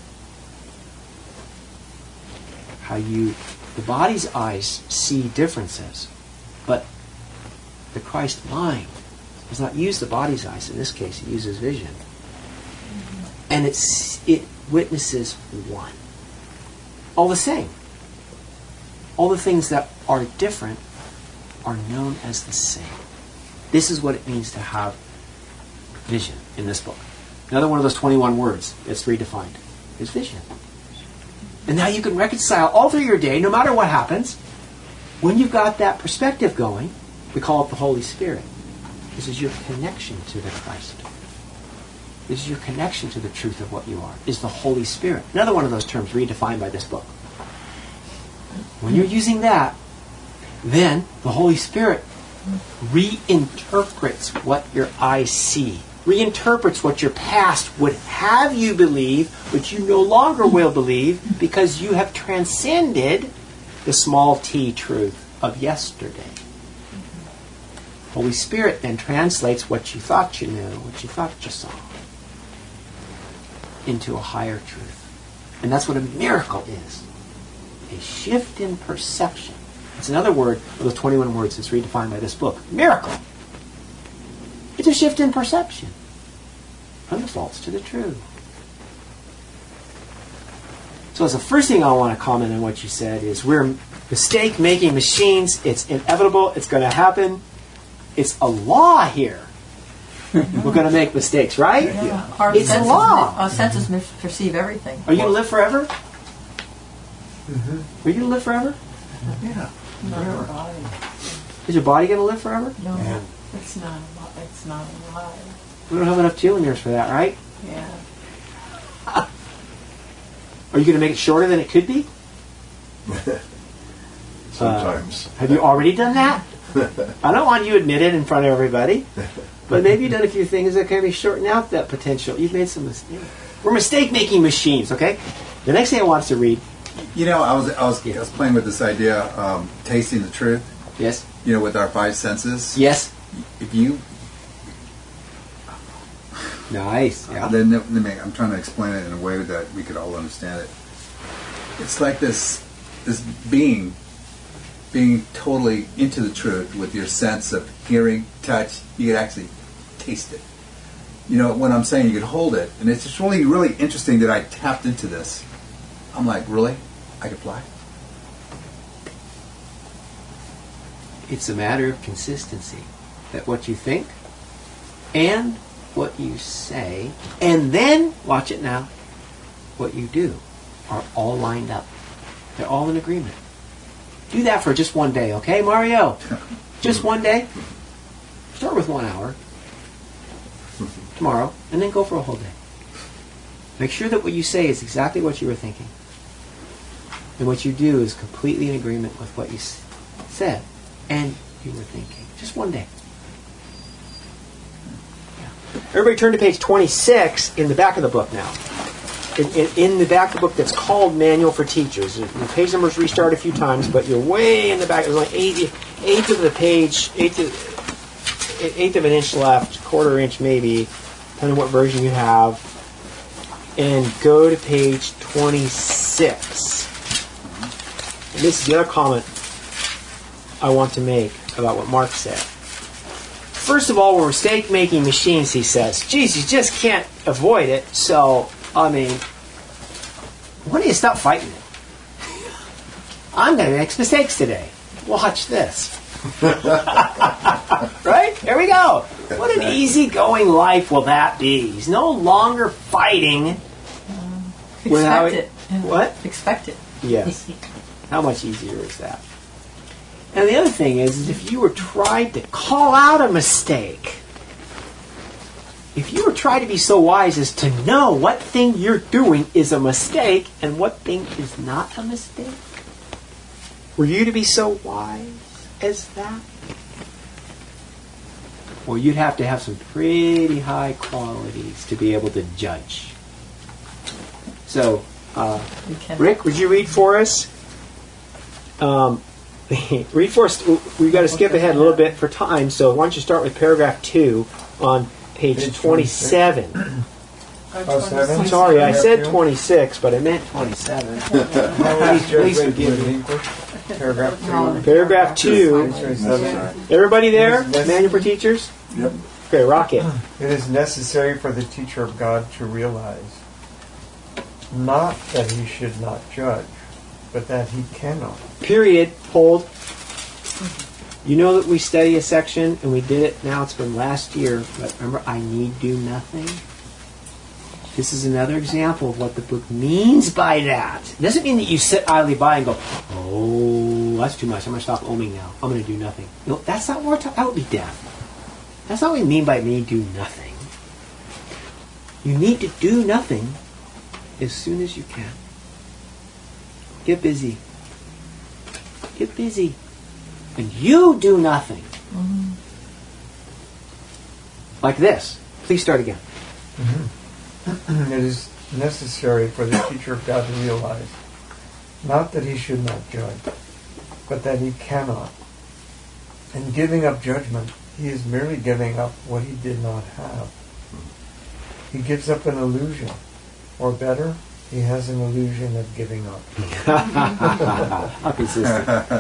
How you, the body's eyes see differences, but the Christ mind does not use the body's eyes. In this case, it uses vision. Mm-hmm. And it's, it witnesses one. All the same. All the things that are different are known as the same. This is what it means to have vision in this book. Another one of those twenty-one words that's redefined is vision. And now you can reconcile all through your day, no matter what happens. When you've got that perspective going, we call it the Holy Spirit. This is your connection to the Christ. This is your connection to the truth of what you are, is the Holy Spirit. Another one of those terms redefined by this book. When you're using that, then the Holy Spirit reinterprets what your eyes see. Reinterprets what your past would have you believe, but you no longer will believe because you have transcended the small t truth of yesterday. Holy Spirit then translates what you thought you knew, what you thought you saw, into a higher truth. And that's what a miracle is. A shift in perception. It's another word of those twenty-one words that's redefined by this book. Miracle. It's a shift in perception from the false to the true. So as the first thing I want to comment on what you said is we're mistake-making machines. It's inevitable. It's going to happen. It's a law here. We're going to make mistakes, right? Yeah. Our It's a senses, law. Our senses misperceive everything. Are you going to live forever? Mm-hmm. Are you going to live forever? Yeah. Not our body. Is your body going to live forever? No, Yeah. it's not. al- It's not alive. We don't have enough telomeres for that, right? Yeah. Are you going to make it shorter than it could be? Sometimes. Uh, have you already done that? I don't want you to admit it in front of everybody, but maybe you've done a few things that can be shorten out that potential. You've made some mistakes. We're mistake-making machines, okay? The next thing I want us to read. You know, I was I was, I was playing with this idea, um, tasting the truth. Yes. You know, with our five senses. Yes. If you. Nice. Yeah. Then let me, I'm trying to explain it in a way that we could all understand it. It's like this this being being totally into the truth with your sense of hearing, touch. You could actually taste it. You know, when I'm saying you could hold it, and it's just really, really interesting that I tapped into this. I'm like, really? I could fly? It's a matter of consistency. That what you think and what you say, and then, watch it now, what you do are all lined up. They're all in agreement. Do that for just one day, okay, Mario? Just one day. Start with one hour tomorrow, and then go for a whole day. Make sure that what you say is exactly what you were thinking. And what you do is completely in agreement with what you s- said and you were thinking. Just one day. Yeah. Everybody turn to page twenty-six in the back of the book now. In, in, in the back of the book that's called Manual for Teachers. The page numbers restart a few times, but you're way in the back. There's like eight, eighth of the page, eighth of, eighth of an inch left, quarter inch maybe. depending on what version you have, and go to page twenty-six. And this is the other comment I want to make about what Mark said. First of all, we're mistake-making machines, he says. Geez, you just can't avoid it. So, I mean, why don't you stop fighting it? I'm going to make mistakes today. Watch this. Right? Here we go. What an easygoing life will that be? He's no longer fighting. Expect it. What? Expect it. Yes. How much easier is that? And the other thing is, is if you were trying to call out a mistake, if you were trying to be so wise as to know what thing you're doing is a mistake and what thing is not a mistake, were you to be so wise as that? Well, you'd have to have some pretty high qualities to be able to judge. So, uh, Rick, would you read for us? Um, read for us. We've got to skip ahead a little bit for time, so why don't you start with paragraph two on page, page twenty-seven. twenty-seven. Sorry, I said twenty-six, but I meant twenty-seven. Please, please forgive me. Paragraph two. Paragraph two. Everybody there? Manual for teachers? Yep. Okay, rock it. It is necessary for the teacher of God to realize not that he should not judge, but that he cannot. Period. Hold. You know that we study a section, and we did it now, it's been last year, but remember, I need do nothing? This is another example of what the book means by that. It doesn't mean that you sit idly by and go, oh, that's too much. I'm going to stop oming now. I'm going to do nothing. No, that's not what we're talking. That would be death. That's not what we mean by me do nothing. You need to do nothing as soon as you can. Get busy. Get busy. And you do nothing. Mm-hmm. Like this. Please start again. Mm-hmm. It is necessary for the teacher of God to realize not that he should not judge, but that he cannot. In giving up judgment, he is merely giving up what he did not have. He gives up an illusion, or better, he has an illusion of giving up. How consistent.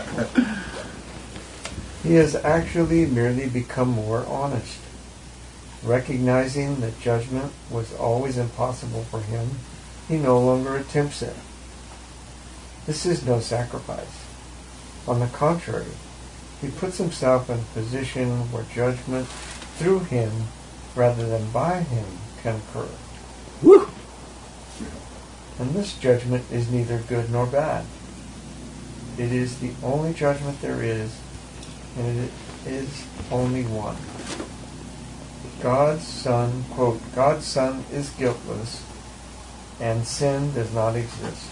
He has actually merely become more honest. Recognizing that judgment was always impossible for him, he no longer attempts it. This is no sacrifice. On the contrary, he puts himself in a position where judgment through him, rather than by him, can occur. Woo! And this judgment is neither good nor bad. It is the only judgment there is, and it is only one. God's Son, quote, God's Son is guiltless, and sin does not exist.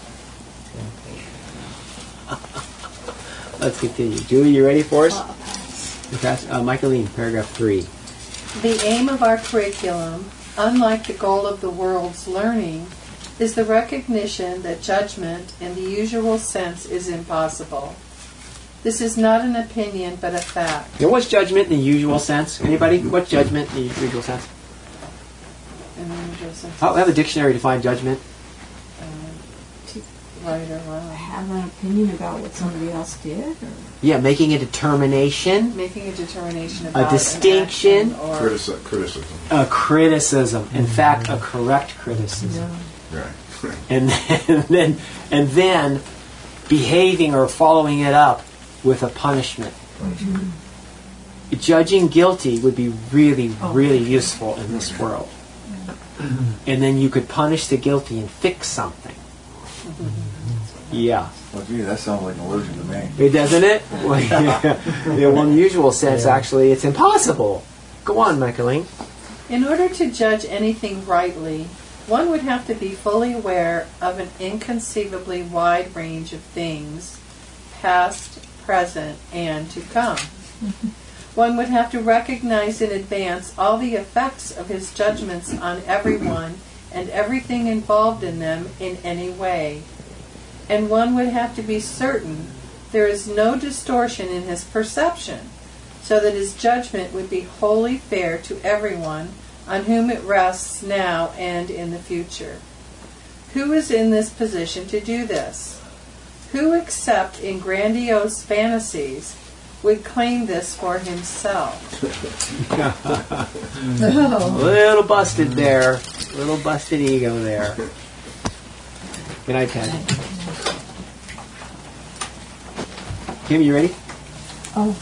Let's continue. Julie, you ready for us? Uh, Michaeline, paragraph three. The aim of our curriculum, unlike the goal of the world's learning, is the recognition that judgment in the usual sense is impossible. This is not an opinion, but a fact. Now, what's judgment in the usual sense? Anybody? What's judgment in the usual sense? In the usual sense. I'll have a dictionary to define judgment. Uh, right or wrong. Have an opinion about what somebody else did? Or? Yeah, making a determination. Making a determination about a distinction. An or Critici- criticism. A criticism. In mm-hmm. fact, a correct criticism. Yeah. Right. and, then, and then, and then behaving or following it up with a punishment. Mm-hmm. Judging guilty would be really, oh. really useful in this world. And then you could punish the guilty and fix something. Mm-hmm. Yeah. Well, gee, that sounds like an illusion to me. It doesn't it? Well, yeah. Yeah, well, in the usual sense, yeah. Actually, it's impossible. Go on, Michaeline. In order to judge anything rightly, one would have to be fully aware of an inconceivably wide range of things, past, present, and to come. One would have to recognize in advance all the effects of his judgments on everyone and everything involved in them in any way. And one would have to be certain there is no distortion in his perception, so that his judgment would be wholly fair to everyone, on whom it rests now and in the future. Who is in this position to do this? Who, except in grandiose fantasies, would claim this for himself? A little busted there. A little busted ego there. Good night, Patty. Kim, you ready? Oh.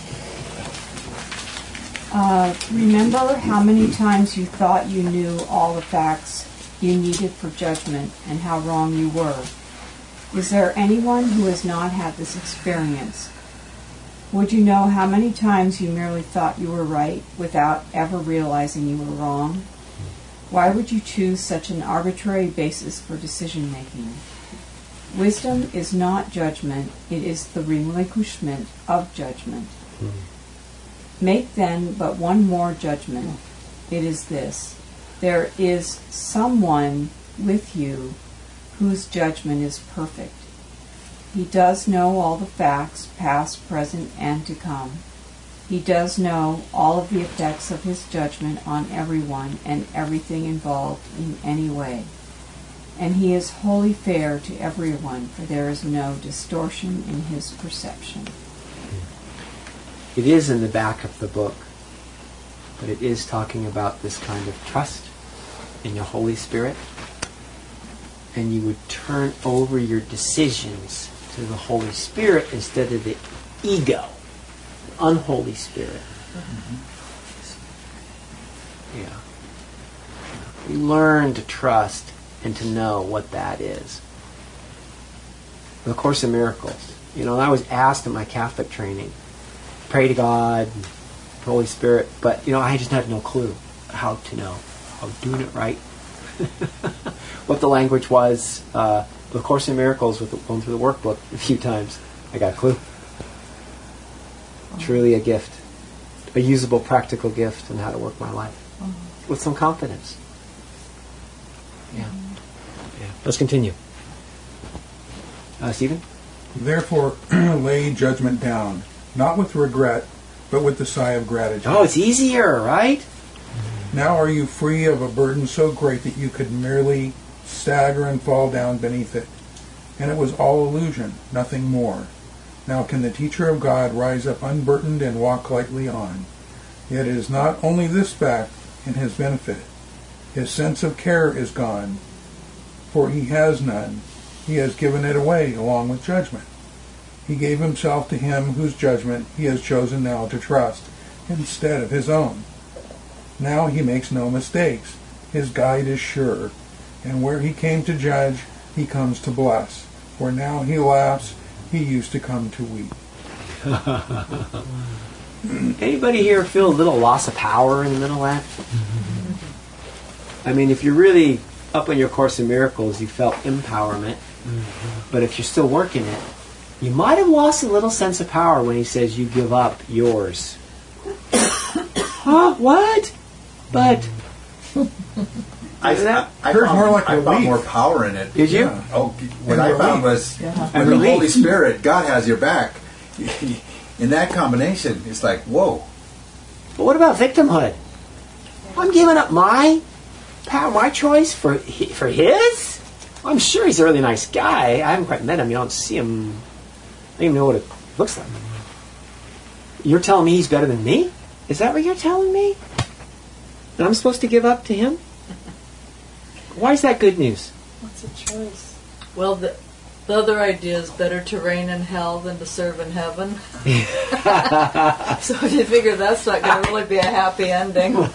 Uh, remember how many times you thought you knew all the facts you needed for judgment and how wrong you were. Is there anyone who has not had this experience? Would you know how many times you merely thought you were right without ever realizing you were wrong? Why would you choose such an arbitrary basis for decision making? Wisdom is not judgment, it is the relinquishment of judgment. Mm. Make then but one more judgment. It is this: there is someone with you whose judgment is perfect. He does know all the facts, past, present, and to come. He does know all of the effects of his judgment on everyone and everything involved in any way. And he is wholly fair to everyone, for there is no distortion in his perception. It is in the back of the book, but it is talking about this kind of trust in your Holy Spirit. And you would turn over your decisions to the Holy Spirit instead of the ego, the unholy spirit. Mm-hmm. Yeah. We learn to trust and to know what that is. The Course in Miracles. You know, I was asked in my Catholic training, pray to God, Holy Spirit, but, you know, I just had no clue how to know. I was doing it right. What the language was. Uh, the Course in Miracles, with the, going through the workbook a few times, I got a clue. Truly a gift. A usable, practical gift in how to work my life. With some confidence. Yeah. Yeah. Let's continue. Uh, Stephen? Therefore, lay judgment down, not with regret, but with the sigh of gratitude. Oh, it's easier, right? Now are you free of a burden so great that you could merely stagger and fall down beneath it. And it was all illusion, nothing more. Now can the teacher of God rise up unburdened and walk lightly on? Yet it is not only this fact in his benefit. His sense of care is gone, for he has none. He has given it away along with judgment. He gave himself to him whose judgment he has chosen now to trust, instead of his own. Now he makes no mistakes. His guide is sure. And where he came to judge, he comes to bless. Where now he laughs, he used to come to weep. Anybody here feel a little loss of power in the middle of that? I mean, if you're really up on your Course in Miracles, you felt empowerment. Mm-hmm. But if you're still working it, you might have lost a little sense of power when he says you give up yours. Huh? What? But I, I, I, found, more like I found more power in it. Did you? Yeah. Oh, what I found was yeah. when the Holy Spirit, God has your back. In that combination, it's like, whoa. But what about victimhood? I'm giving up my power, my choice for for his? I'm sure he's a really nice guy. I haven't quite met him. You don't see him. I don't even know what it looks like. You're telling me he's better than me? Is that what you're telling me? That I'm supposed to give up to him? Why is that good news? What's a choice? Well, the, the other idea is better to reign in hell than to serve in heaven. So you figure that's not going to really be a happy ending. You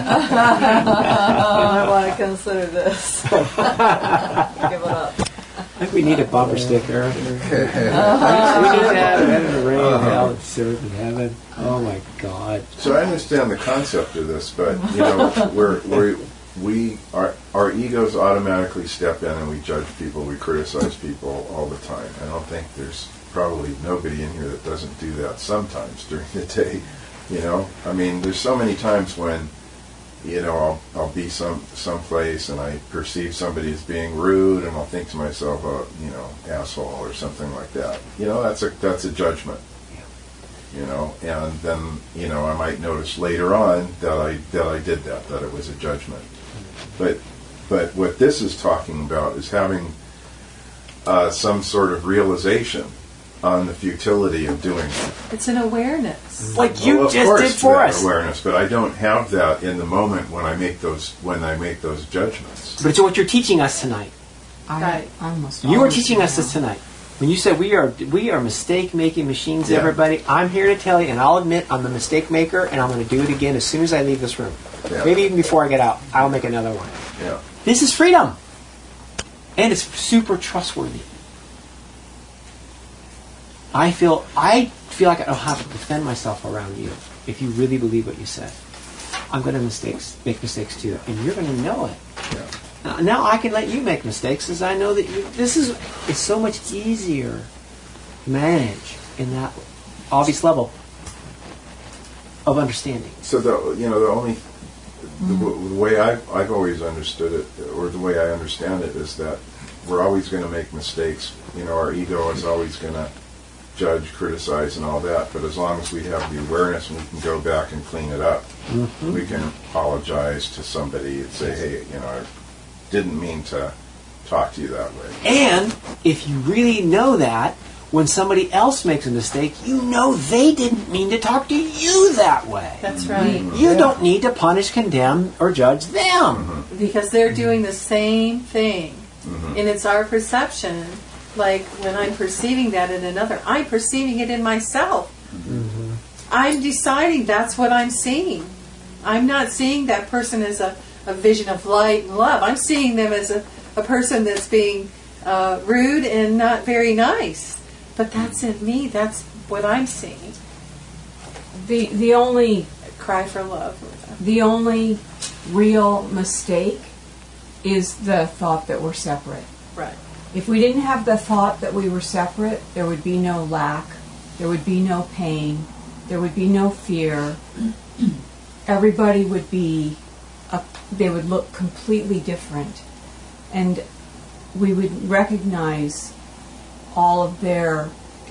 might want to consider this. Give it up. I think we need a bumper sticker. uh, we just have better to reign in hell and serve in heaven. Oh my God! So I understand the concept of this, but you know, we're we're we our our egos automatically step in and we judge people, we criticize people all the time. I don't think there's probably nobody in here that doesn't do that sometimes during the day. You know, I mean, there's so many times when, you know, I'll I'll be some someplace and I perceive somebody as being rude, and I'll think to myself, oh, you know, asshole or something like that. You know, that's a that's a judgment. you know, and then, you know, I might notice later on that I that I did that, that it was a judgment. But but what this is talking about is having uh, some sort of realization on the futility of doing it. It's an awareness. Like you Well, of just course, did for that us. awareness, but I don't have that in the moment when I make those when I make those judgments. But it's what you're teaching us tonight. I, Right. I almost You are always teaching do us that. this tonight. When you said we are we are mistake making machines, Yeah. everybody, I'm here to tell you, and I'll admit I'm the mistake maker, and I'm going to do it again as soon as I leave this room. Yeah. Maybe even before I get out, I'll make another one. Yeah. This is freedom, and it's super trustworthy. I feel I feel like I don't have to defend myself around you if you really believe what you said. I'm going to mistakes make mistakes too, and you're going to know it. Yeah. Now, now I can let you make mistakes, as I know that you. This is it's so much easier to manage in that obvious level of understanding. So the you know the only the, w the way I've I've always understood it, or the way I understand it, is that we're always going to make mistakes. You know, our ego is always going to judge, criticize, and all that. But as long as we have the awareness and we can go back and clean it up, Mhm. we can apologize to somebody and say, hey, you know, I didn't mean to talk to you that way. And if you really know that, when somebody else makes a mistake, you know they didn't mean to talk to you that way. That's right. You don't need to punish, condemn, or judge them. Because they're doing the same thing. Mhm. And it's our perception. Like when I'm perceiving that in another, I'm perceiving it in myself. I'm deciding that's what I'm seeing. I'm not seeing that person as a, a vision of light and love. I'm seeing them as a, a person that's being uh, rude and not very nice. But that's in me. That's what I'm seeing. The the only Cry for love. the only real mistake is the thought that we're separate. Right. If we didn't have the thought that we were separate, there would be no lack, there would be no pain, there would be no fear. Everybody would be, a, they would look completely different. And we would recognize all of their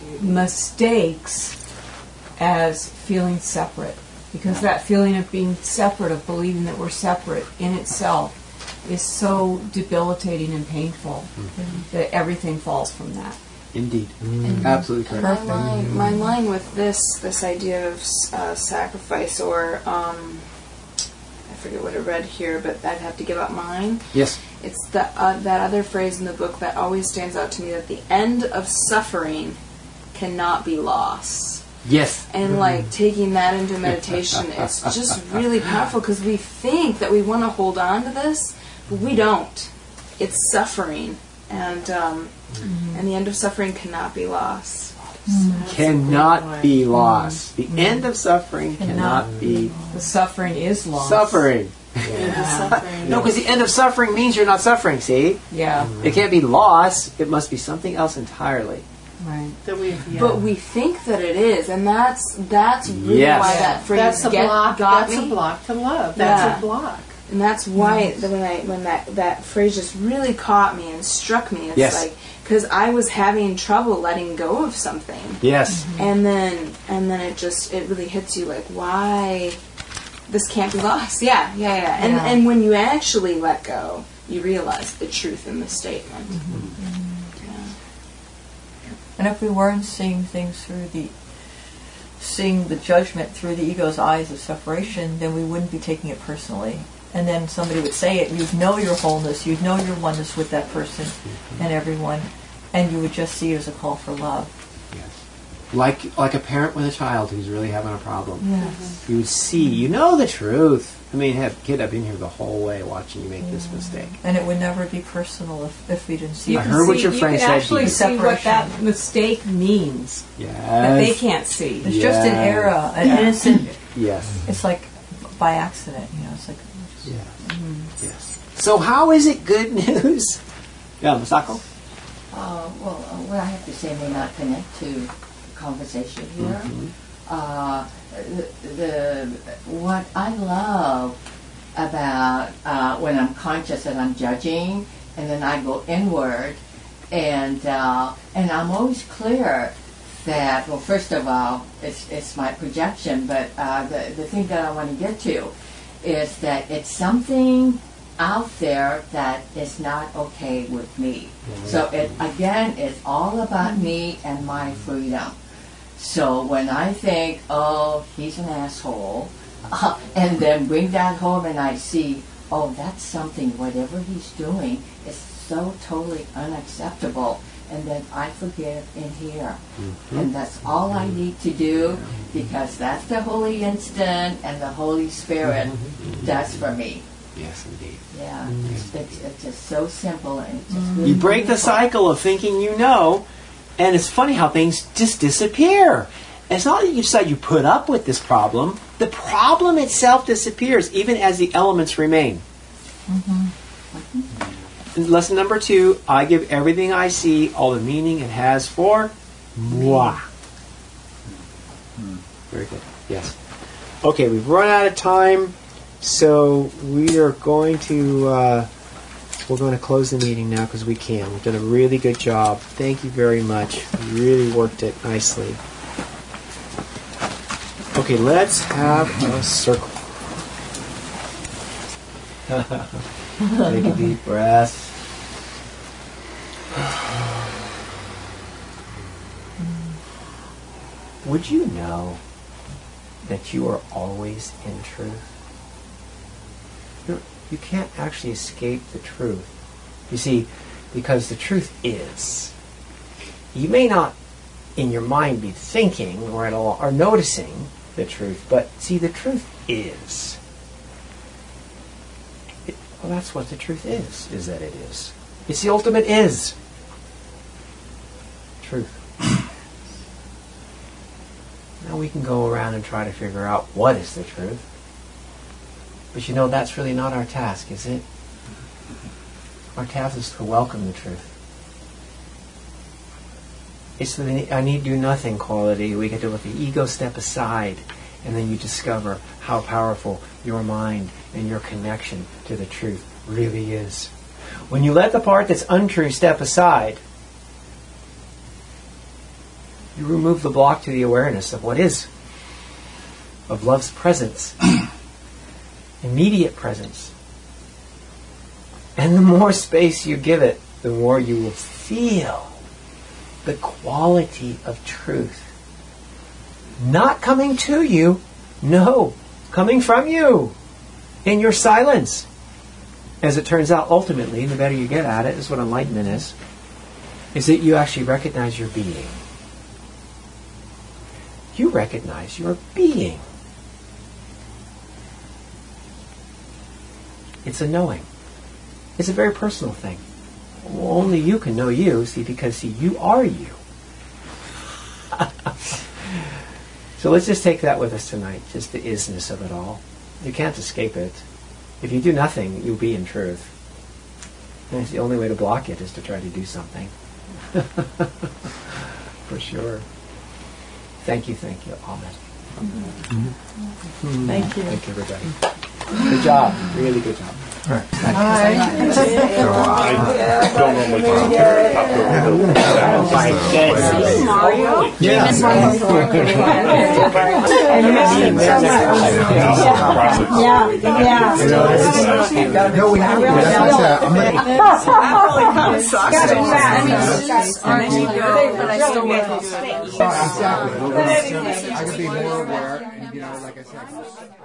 mistakes as feeling separate. Because that feeling of being separate, of believing that we're separate in itself, is so debilitating and painful that everything falls from that. Indeed. And Absolutely correct. My line, my line with this this idea of uh, sacrifice, or um, I forget what I read here, but I'd have to give up mine. Yes. It's the, uh, that other phrase in the book that always stands out to me, that the end of suffering cannot be loss. Yes. And like taking that into meditation, it's just really powerful, because we think that we want to hold on to this, but we don't. It's suffering, and um, Mm-hmm. and the end of suffering cannot be loss. Cannot be lost. The end of suffering cannot be. The suffering is lost. Suffering. Yeah. No, because the end of suffering means you're not suffering, see? Yeah. It can't be loss. It must be something else entirely. Right. That we, yeah. But we think that it is, and that's that's really Yes. why that phrase That's a get, block. got That's me. a block to love. That's Yeah. a block. And that's why that when I when that that phrase just really caught me and struck me. It's Yes. like, because I was having trouble letting go of something. Yes. And then and then it just it really hits you like, why this can't be lost. Yeah, yeah, yeah. And Yeah. and when you actually let go, you realize the truth in the statement. And if we weren't seeing things through the, seeing the judgment through the ego's eyes of separation, then we wouldn't be taking it personally. And then somebody would say it, you'd know your wholeness, you'd know your oneness with that person and everyone, and you would just see it as a call for love. Like like a parent with a child who's really having a problem. Yes. You would see, you know the truth. I mean, have, kid, I've been here the whole way watching you make this mistake. And it would never be personal if, if we didn't see I it. heard what your you friend can said. actually You- see what that mistake means. Yes. That they can't see. It's just an Yes. error, an Yeah. innocent. Yes. It's like by accident, you know. It's like. Yeah. Yes. So how is it good news? Yeah, Masako? Uh, well, uh, what I have to say may not connect to conversation here. Mhm. Uh, the, the what I love about uh, when I'm conscious that I'm judging, and then I go inward, and uh, and I'm always clear that, well, first of all, it's, it's my projection, but uh, the, the thing that I want to get to is that it's something out there that is not okay with me. Mm-hmm. So it, again, it's all about me and my freedom. So when I think, oh, he's an asshole, uh, and then bring that home and I see, oh, that's something, whatever he's doing is so totally unacceptable. And then I forgive in here. Mm-hmm. And that's all I need to do, because that's the Holy Instant and the Holy Spirit mm-hmm. does for me. Yes, indeed. Yeah, Mm-hmm. it's, it's, it's just so simple. And it's just Mm-hmm. really You break the wonderful. cycle of thinking you know, and it's funny how things just disappear. It's not that you decide you put up with this problem. The problem itself disappears, even as the elements remain. Mm-hmm. Lesson number two, I give everything I see all the meaning it has for moi. Very good. Yes. Okay, we've run out of time, so we are going to uh, we're going to close the meeting now because we can. We've done a really good job. Thank you very much. You really worked it nicely. Okay, let's have a circle. Take a deep breath. Would you know that you are always in truth? You're, you can't actually escape the truth. You see, because the truth is. You may not, in your mind, be thinking or at all, or noticing the truth, but see, the truth is. It, well, that's what the truth is, is that it is. It's the ultimate is. Truth. Now we can go around and try to figure out what is the truth. But you know, that's really not our task, is it? Our task is to welcome the truth. It's the I need do nothing quality. We get to let the ego step aside, and then you discover how powerful your mind and your connection to the truth really is. When you let the part that's untrue step aside, you remove the block to the awareness of what is, of love's presence, immediate presence. And the more space you give it, the more you will feel the quality of truth. Not coming to you, no, coming from you, in your silence. As it turns out, ultimately, the better you get at it, is what enlightenment is, is that you actually recognize your being. You recognize your being. It's a knowing. It's a very personal thing. Only you can know you, see, because, see, you are you. So let's just take that with us tonight, just the isness of it all. You can't escape it. If you do nothing, you'll be in truth. And it's the only way to block it is to try to do something. For sure. Thank you, thank you. Amen. Mm-hmm. Thank you. Thank you, everybody. Good job. Really good job. All right. Hi. So I don't normally volunteer at Top Oh my goodness. Mario? Yeah. Yeah, yeah. No, we have to. That's that. I'm gonna- Exactly. I could be more aware, and you know, like I said.